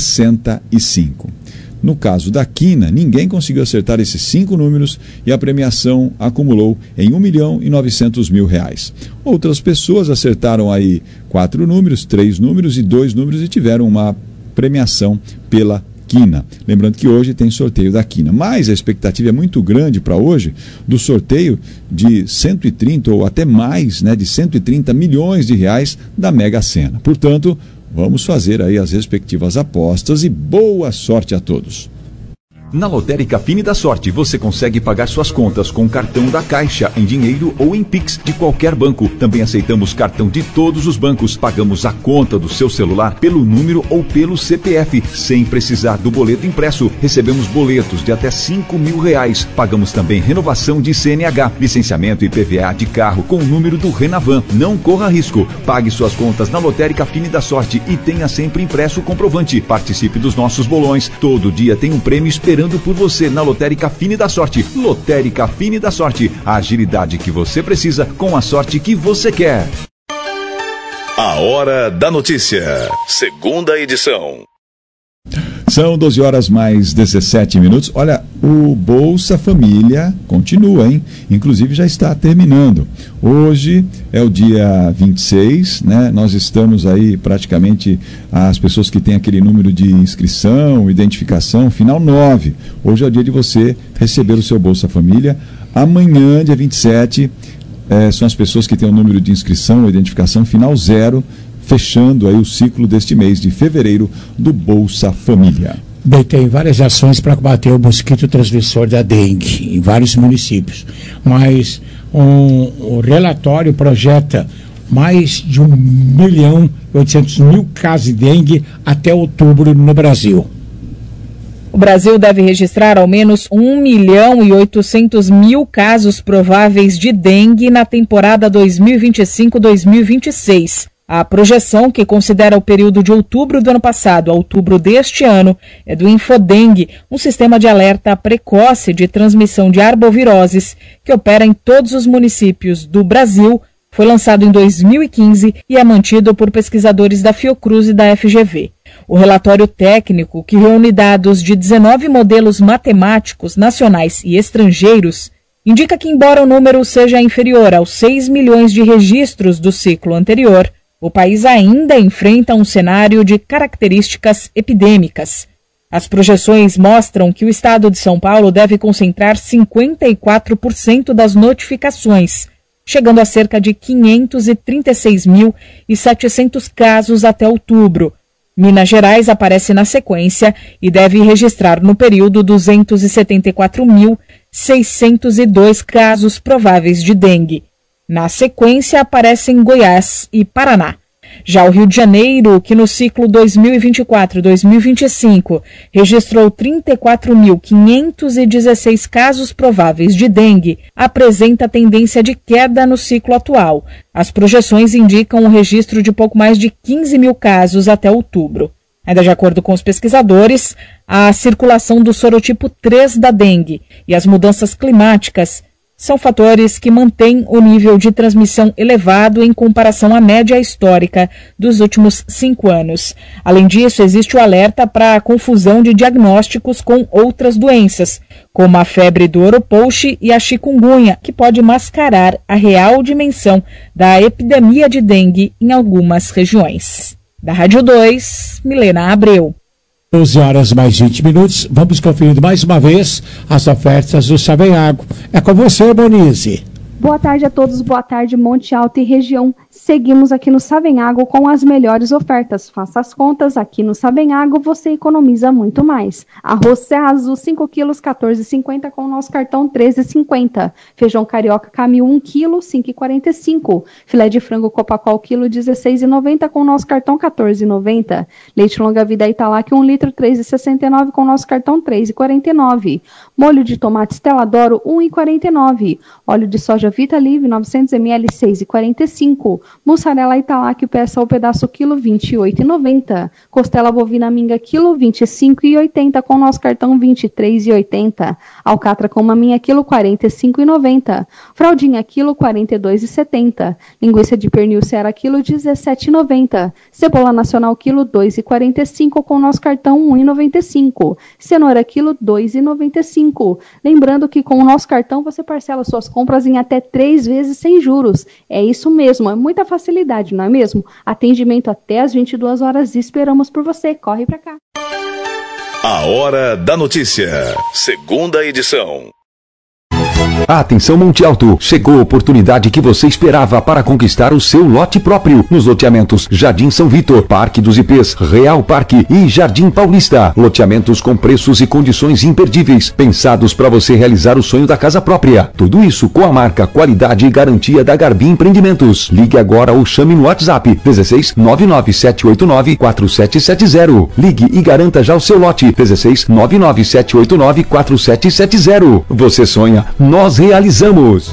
65. No caso da quina, ninguém conseguiu acertar esses 5 números e a premiação acumulou em R$1.900.000. Outras pessoas acertaram aí 4 números, 3 números e 2 números e tiveram uma premiação pela quina. Lembrando que hoje tem sorteio da quina, mas a expectativa é muito grande para hoje do sorteio de 130 ou até mais, né, de 130 milhões de reais da Mega Sena. Portanto, vamos fazer aí as respectivas apostas e boa sorte a todos. Na Lotérica Fine da Sorte, você consegue pagar suas contas com cartão da Caixa, em dinheiro ou em Pix de qualquer banco. Também aceitamos cartão de todos os bancos. Pagamos a conta do seu celular pelo número ou pelo CPF, sem precisar do boleto impresso. Recebemos boletos de até R$5 mil. Pagamos também renovação de CNH, licenciamento e PVA de carro com o número do Renavan. Não corra risco. Pague suas contas na Lotérica Fine da Sorte e tenha sempre impresso o comprovante. Participe dos nossos bolões. Todo dia tem um prêmio esperando por você na Lotérica Fine da Sorte. Lotérica Fine da Sorte, a agilidade que você precisa com a sorte que você quer. A Hora da Notícia, segunda edição. São 12 horas mais 17 minutos. Olha, o Bolsa Família continua, hein? Inclusive já está terminando. Hoje é o dia 26, né? Nós estamos aí praticamente as pessoas que têm aquele número de inscrição, identificação, final 9. Hoje é o dia de você receber o seu Bolsa Família. Amanhã, dia 27, são as pessoas que têm o número de inscrição ou identificação final 0, fechando aí o ciclo deste mês de fevereiro do Bolsa Família. Bem, tem várias ações para combater o mosquito transmissor da dengue em vários municípios, mas o relatório projeta mais de 1.800.000 casos de dengue até outubro no Brasil. O Brasil deve registrar ao menos 1.800.000 casos prováveis de dengue na temporada 2025-2026. A projeção, que considera o período de outubro do ano passado a outubro deste ano, é do Infodengue, um sistema de alerta precoce de transmissão de arboviroses que opera em todos os municípios do Brasil, foi lançado em 2015 e é mantido por pesquisadores da Fiocruz e da FGV. O relatório técnico, que reúne dados de 19 modelos matemáticos nacionais e estrangeiros, indica que, embora o número seja inferior aos 6 milhões de registros do ciclo anterior, o país ainda enfrenta um cenário de características epidêmicas. As projeções mostram que o estado de São Paulo deve concentrar 54% das notificações, chegando a cerca de 536.700 casos até outubro. Minas Gerais aparece na sequência e deve registrar no período 274.602 casos prováveis de dengue. Na sequência aparecem Goiás e Paraná. Já o Rio de Janeiro, que no ciclo 2024-2025 registrou 34.516 casos prováveis de dengue, apresenta tendência de queda no ciclo atual. As projeções indicam o registro de pouco mais de 15 mil casos até outubro. Ainda de acordo com os pesquisadores, a circulação do sorotipo 3 da dengue e as mudanças climáticas são fatores que mantêm o nível de transmissão elevado em comparação à média histórica dos últimos 5 anos. Além disso, existe o alerta para a confusão de diagnósticos com outras doenças, como a febre do oropouche e a chikungunya, que pode mascarar a real dimensão da epidemia de dengue em algumas regiões. Da Rádio 2, Milena Abreu. 12 horas mais 20 minutos. Vamos conferir mais uma vez as ofertas do Savenhago. É com você, Monize. Boa tarde a todos, boa tarde Monte Alto e região. Seguimos aqui no Savenhago com as melhores ofertas. Faça as contas, aqui no Savenhago você economiza muito mais. Arroz Serra Azul 5 quilos, 14,50 com o nosso cartão 13,50. Feijão carioca Camil 1 quilo, 5,45. Filé de frango Copacol quilo, 16,90 com o nosso cartão 14,90. Leite longa vida Italac 1 litro, 3,69 com o nosso cartão 3,49. Molho de tomate Stella D'Oro 1,49. Óleo de soja Vita Livre 900 ml 6,45. Mussarela Italac peça ou pedaço quilo 28,90. Costela bovina minga quilo 25,80 com nosso cartão 23,80. Alcatra com maminha quilo 45,90. Fraldinha quilo 42,70. Linguiça de pernil Ceará quilo 17,90. Cebola nacional quilo 2,45 com nosso cartão 1,95. Cenoura quilo 2,95. Lembrando que com o nosso cartão você parcela suas compras em até 3 vezes sem juros. É isso mesmo, é muita facilidade, não é mesmo? Atendimento até às 22 horas e esperamos por você. Corre pra cá. A Hora da Notícia, segunda edição. Atenção Monte Alto, chegou a oportunidade que você esperava para conquistar o seu lote próprio nos loteamentos Jardim São Vitor, Parque dos IPs, Real Parque e Jardim Paulista. Loteamentos com preços e condições imperdíveis, pensados para você realizar o sonho da casa própria. Tudo isso com a marca, qualidade e garantia da Garbi Empreendimentos. Ligue agora ou chame no WhatsApp 16 99789 4770. Ligue e garanta já o seu lote 16 99789 4770. Você sonha, nós realizamos.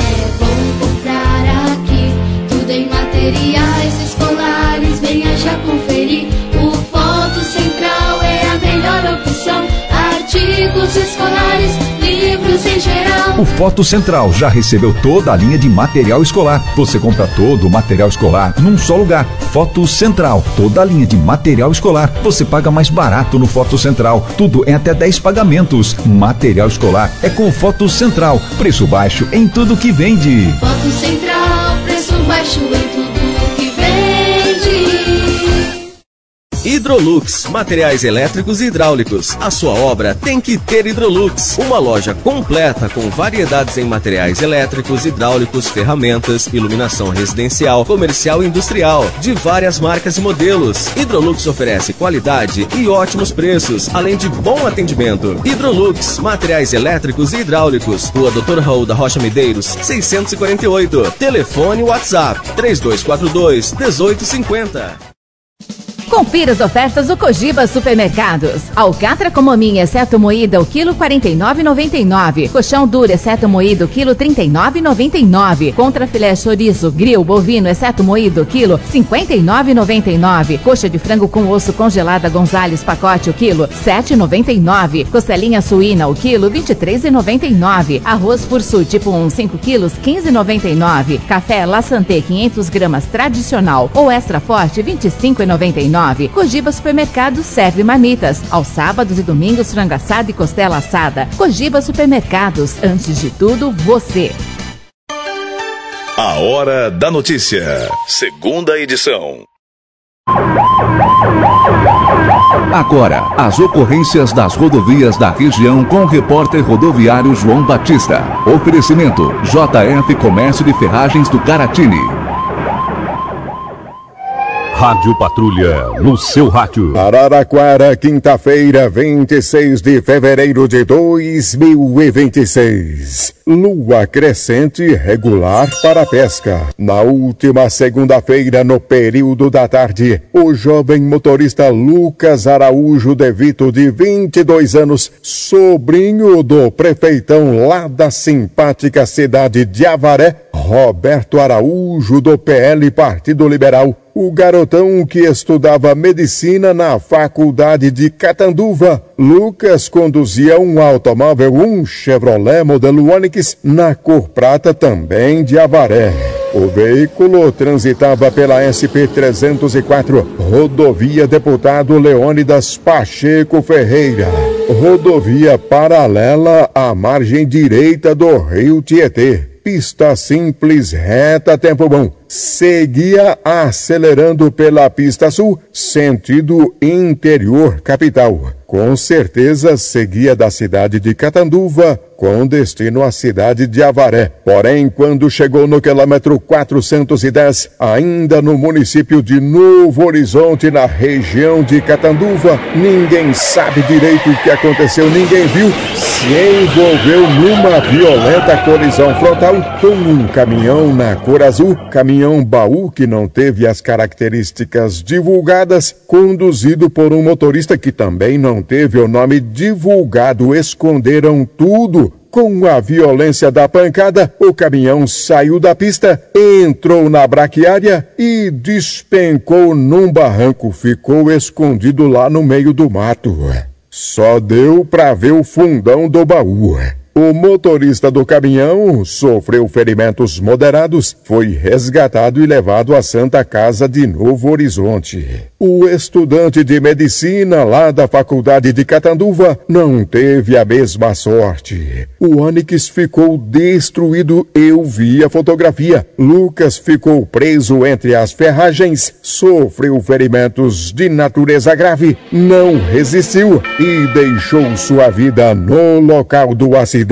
Comprar aqui tudo em materiais escolares, venha já conferir. O Foto Central é a melhor opção. Artigos escolares, livros em geral. O Foto Central já recebeu toda a linha de material escolar. Você compra todo o material escolar num só lugar. Foto Central, toda a linha de material escolar. Você paga mais barato no Foto Central. Tudo em até 10 pagamentos. Material escolar é com o Foto Central. Preço baixo em tudo que vende. Foto Central, preço baixo em tudo que vende. Hidrolux, materiais elétricos e hidráulicos. A sua obra tem que ter Hidrolux. Uma loja completa com variedades em materiais elétricos, hidráulicos, ferramentas, iluminação residencial, comercial e industrial, de várias marcas e modelos. Hidrolux oferece qualidade e ótimos preços, além de bom atendimento. Hidrolux, materiais elétricos e hidráulicos. Rua Dr. Raul da Rocha Medeiros, 648. Telefone WhatsApp 3242 1850. Confira as ofertas do Cogiba Supermercados. Alcatra com mominha, exceto moída, o quilo 49,99. Colchão duro, exceto moído, quilo 39,99. Contra filé chouriço, grill, bovino, exceto moído, quilo 59,99. Coxa de frango com osso congelada Gonzales, pacote, o quilo 7,99. Costelinha suína, o quilo 23,99. Arroz Fursu tipo 1, 5 quilos, 15,99. Café La Santé 500 gramas tradicional ou extra forte, 25,99. Cogiba Supermercados serve marmitas. Aos sábados e domingos, frango assado e costela assada. Cogiba Supermercados, antes de tudo, você. A Hora da Notícia, segunda edição. Agora, as ocorrências das rodovias da região com o repórter rodoviário João Batista. Oferecimento, JF Comércio de Ferragens do Caratini. Rádio Patrulha, no seu rádio. Araraquara, quinta-feira, 26 de fevereiro de 2026. Lua crescente regular para a pesca. Na última segunda-feira, no período da tarde, o jovem motorista Lucas Araújo de Vito, de 22 anos, sobrinho do prefeitão lá da simpática cidade de Avaré, Roberto Araújo, do PL Partido Liberal, o garotão que estudava medicina na faculdade de Catanduva, Lucas conduzia um automóvel, um Chevrolet modelo Onix, na cor prata, também de Avaré. O veículo transitava pela SP-304, rodovia Deputado Leônidas Pacheco Ferreira, rodovia paralela à margem direita do Rio Tietê. Pista simples, reta, tempo bom. Seguia acelerando pela pista sul, sentido interior capital. Com certeza seguia da cidade de Catanduva, com destino à cidade de Avaré. Porém, quando chegou no quilômetro 410, ainda no município de Novo Horizonte, na região de Catanduva, ninguém sabe direito o que aconteceu, ninguém viu, se envolveu numa violenta colisão frontal com um caminhão na cor azul, caminhão baú que não teve as características divulgadas, conduzido por um motorista que também não teve o nome divulgado. Esconderam tudo. Com a violência da pancada, o caminhão saiu da pista, entrou na braquiária e despencou num barranco. Ficou escondido lá no meio do mato. Só deu pra ver o fundão do baú. O motorista do caminhão sofreu ferimentos moderados, foi resgatado e levado à Santa Casa de Novo Horizonte. O estudante de medicina lá da faculdade de Catanduva não teve a mesma sorte. O Onix ficou destruído, eu vi a fotografia. Lucas ficou preso entre as ferragens, sofreu ferimentos de natureza grave, não resistiu e deixou sua vida no local do acidente.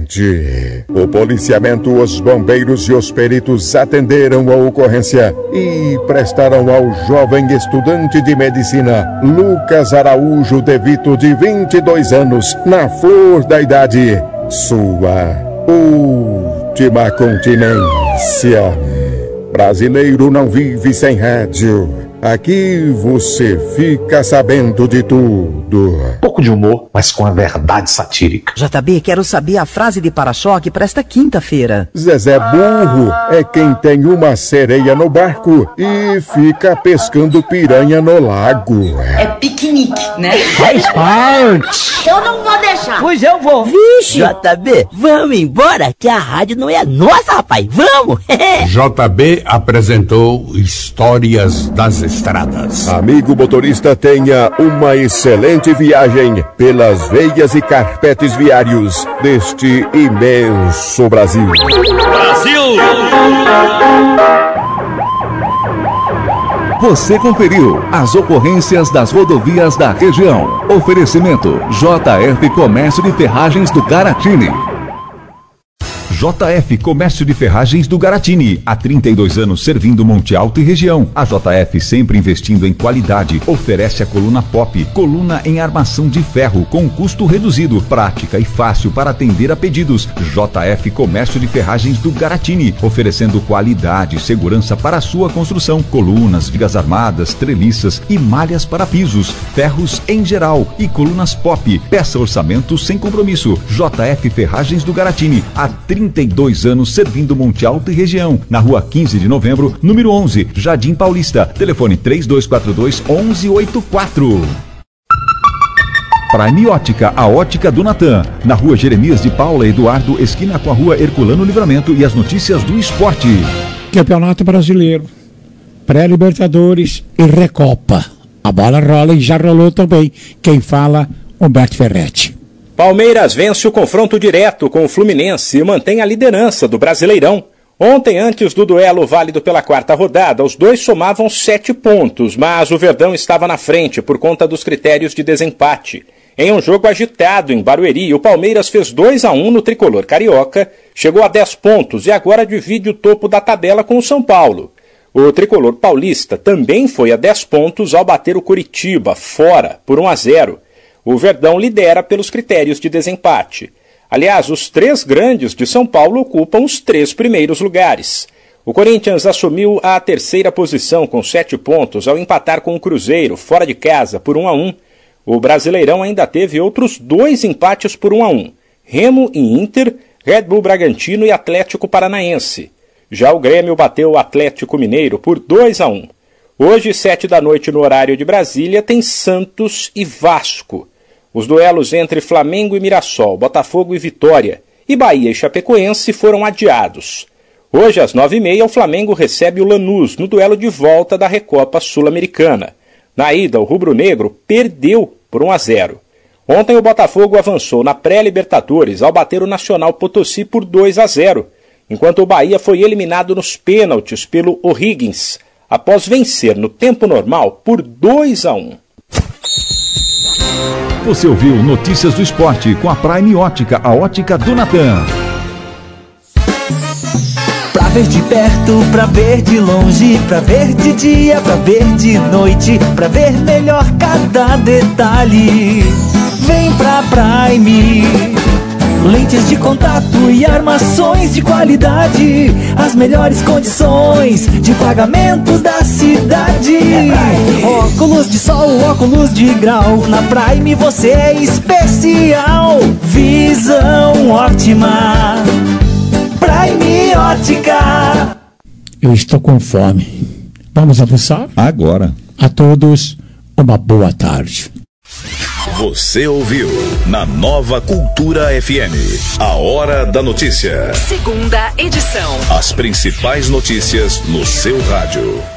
O policiamento, os bombeiros e os peritos atenderam a ocorrência e prestaram ao jovem estudante de medicina Lucas Araújo de Vito, de 22 anos, na flor da idade, sua última continência. Brasileiro não vive sem rádio. Aqui você fica sabendo de tudo. Pouco de humor, mas com a verdade satírica. JB, quero saber a frase de para-choque para esta quinta-feira. Zezé Burro é quem tem uma sereia no barco e fica pescando piranha no lago. É piquenique, né? Faz parte. Eu não vou deixar. Pois eu vou. Vixe. JB, vamos embora que a rádio não é nossa, rapaz. Vamos. JB apresentou Histórias das Estradas. Amigo motorista, tenha uma excelente viagem pelas veias e carpetes viários deste imenso Brasil. Brasil! Você conferiu as ocorrências das rodovias da região. Oferecimento JF Comércio de Ferragens do Garatini. JF Comércio de Ferragens do Garatini, há 32 anos servindo Monte Alto e região. A JF, sempre investindo em qualidade, oferece a coluna Pop, coluna em armação de ferro com custo reduzido, prática e fácil para atender a pedidos. JF Comércio de Ferragens do Garatini, oferecendo qualidade e segurança para a sua construção, colunas, vigas armadas, treliças e malhas para pisos, ferros em geral e colunas Pop. Peça orçamento sem compromisso. JF Ferragens do Garatini, há 32 anos servindo Monte Alto e região. Na rua 15 de novembro, número 11, Jardim Paulista. Telefone 3242-1184. Prime Ótica, a ótica do Natan. Na rua Jeremias de Paula Eduardo, esquina com a rua Herculano Livramento, e as notícias do esporte. Campeonato Brasileiro, pré-Libertadores e Recopa. A bola rola e já rolou também. Quem fala, Humberto Ferretti. Palmeiras vence o confronto direto com o Fluminense e mantém a liderança do Brasileirão. Ontem, antes do duelo válido pela quarta rodada, os dois somavam 7 pontos, mas o Verdão estava na frente por conta dos critérios de desempate. Em um jogo agitado em Barueri, o Palmeiras fez 2-1 no tricolor carioca, chegou a 10 pontos e agora divide o topo da tabela com o São Paulo. O tricolor paulista também foi a 10 pontos ao bater o Coritiba, fora, por 1-0. O Verdão lidera pelos critérios de desempate. Aliás, os 3 grandes de São Paulo ocupam os 3 primeiros lugares. O Corinthians assumiu a 3ª posição com 7 pontos ao empatar com o Cruzeiro, fora de casa, por 1-1. O Brasileirão ainda teve outros 2 empates por 1-1. Remo e Inter, Red Bull Bragantino e Atlético Paranaense. Já o Grêmio bateu o Atlético Mineiro por 2-1. Hoje, 19h no horário de Brasília, tem Santos e Vasco. Os duelos entre Flamengo e Mirassol, Botafogo e Vitória, e Bahia e Chapecoense foram adiados. Hoje, às 9h30, o Flamengo recebe o Lanús no duelo de volta da Recopa Sul-Americana. Na ida, o rubro-negro perdeu por 1-0. Ontem, o Botafogo avançou na pré-Libertadores ao bater o Nacional Potosí por 2-0, enquanto o Bahia foi eliminado nos pênaltis pelo O'Higgins, após vencer no tempo normal por 2-1. Você ouviu Notícias do Esporte com a Prime Ótica, a ótica do Natan. Pra ver de perto, pra ver de longe, pra ver de dia, pra ver de noite, pra ver melhor cada detalhe. Vem pra Prime. Lentes de contato e armações de qualidade, as melhores condições de pagamento da cidade. Óculos de sol, óculos de grau, na Prime você é especial. Visão ótima, Prime Ótica. Eu estou com fome. Vamos almoçar? Agora. A todos, uma boa tarde. Você ouviu na Nova Cultura FM, a Hora da Notícia. Segunda edição. As principais notícias no seu rádio.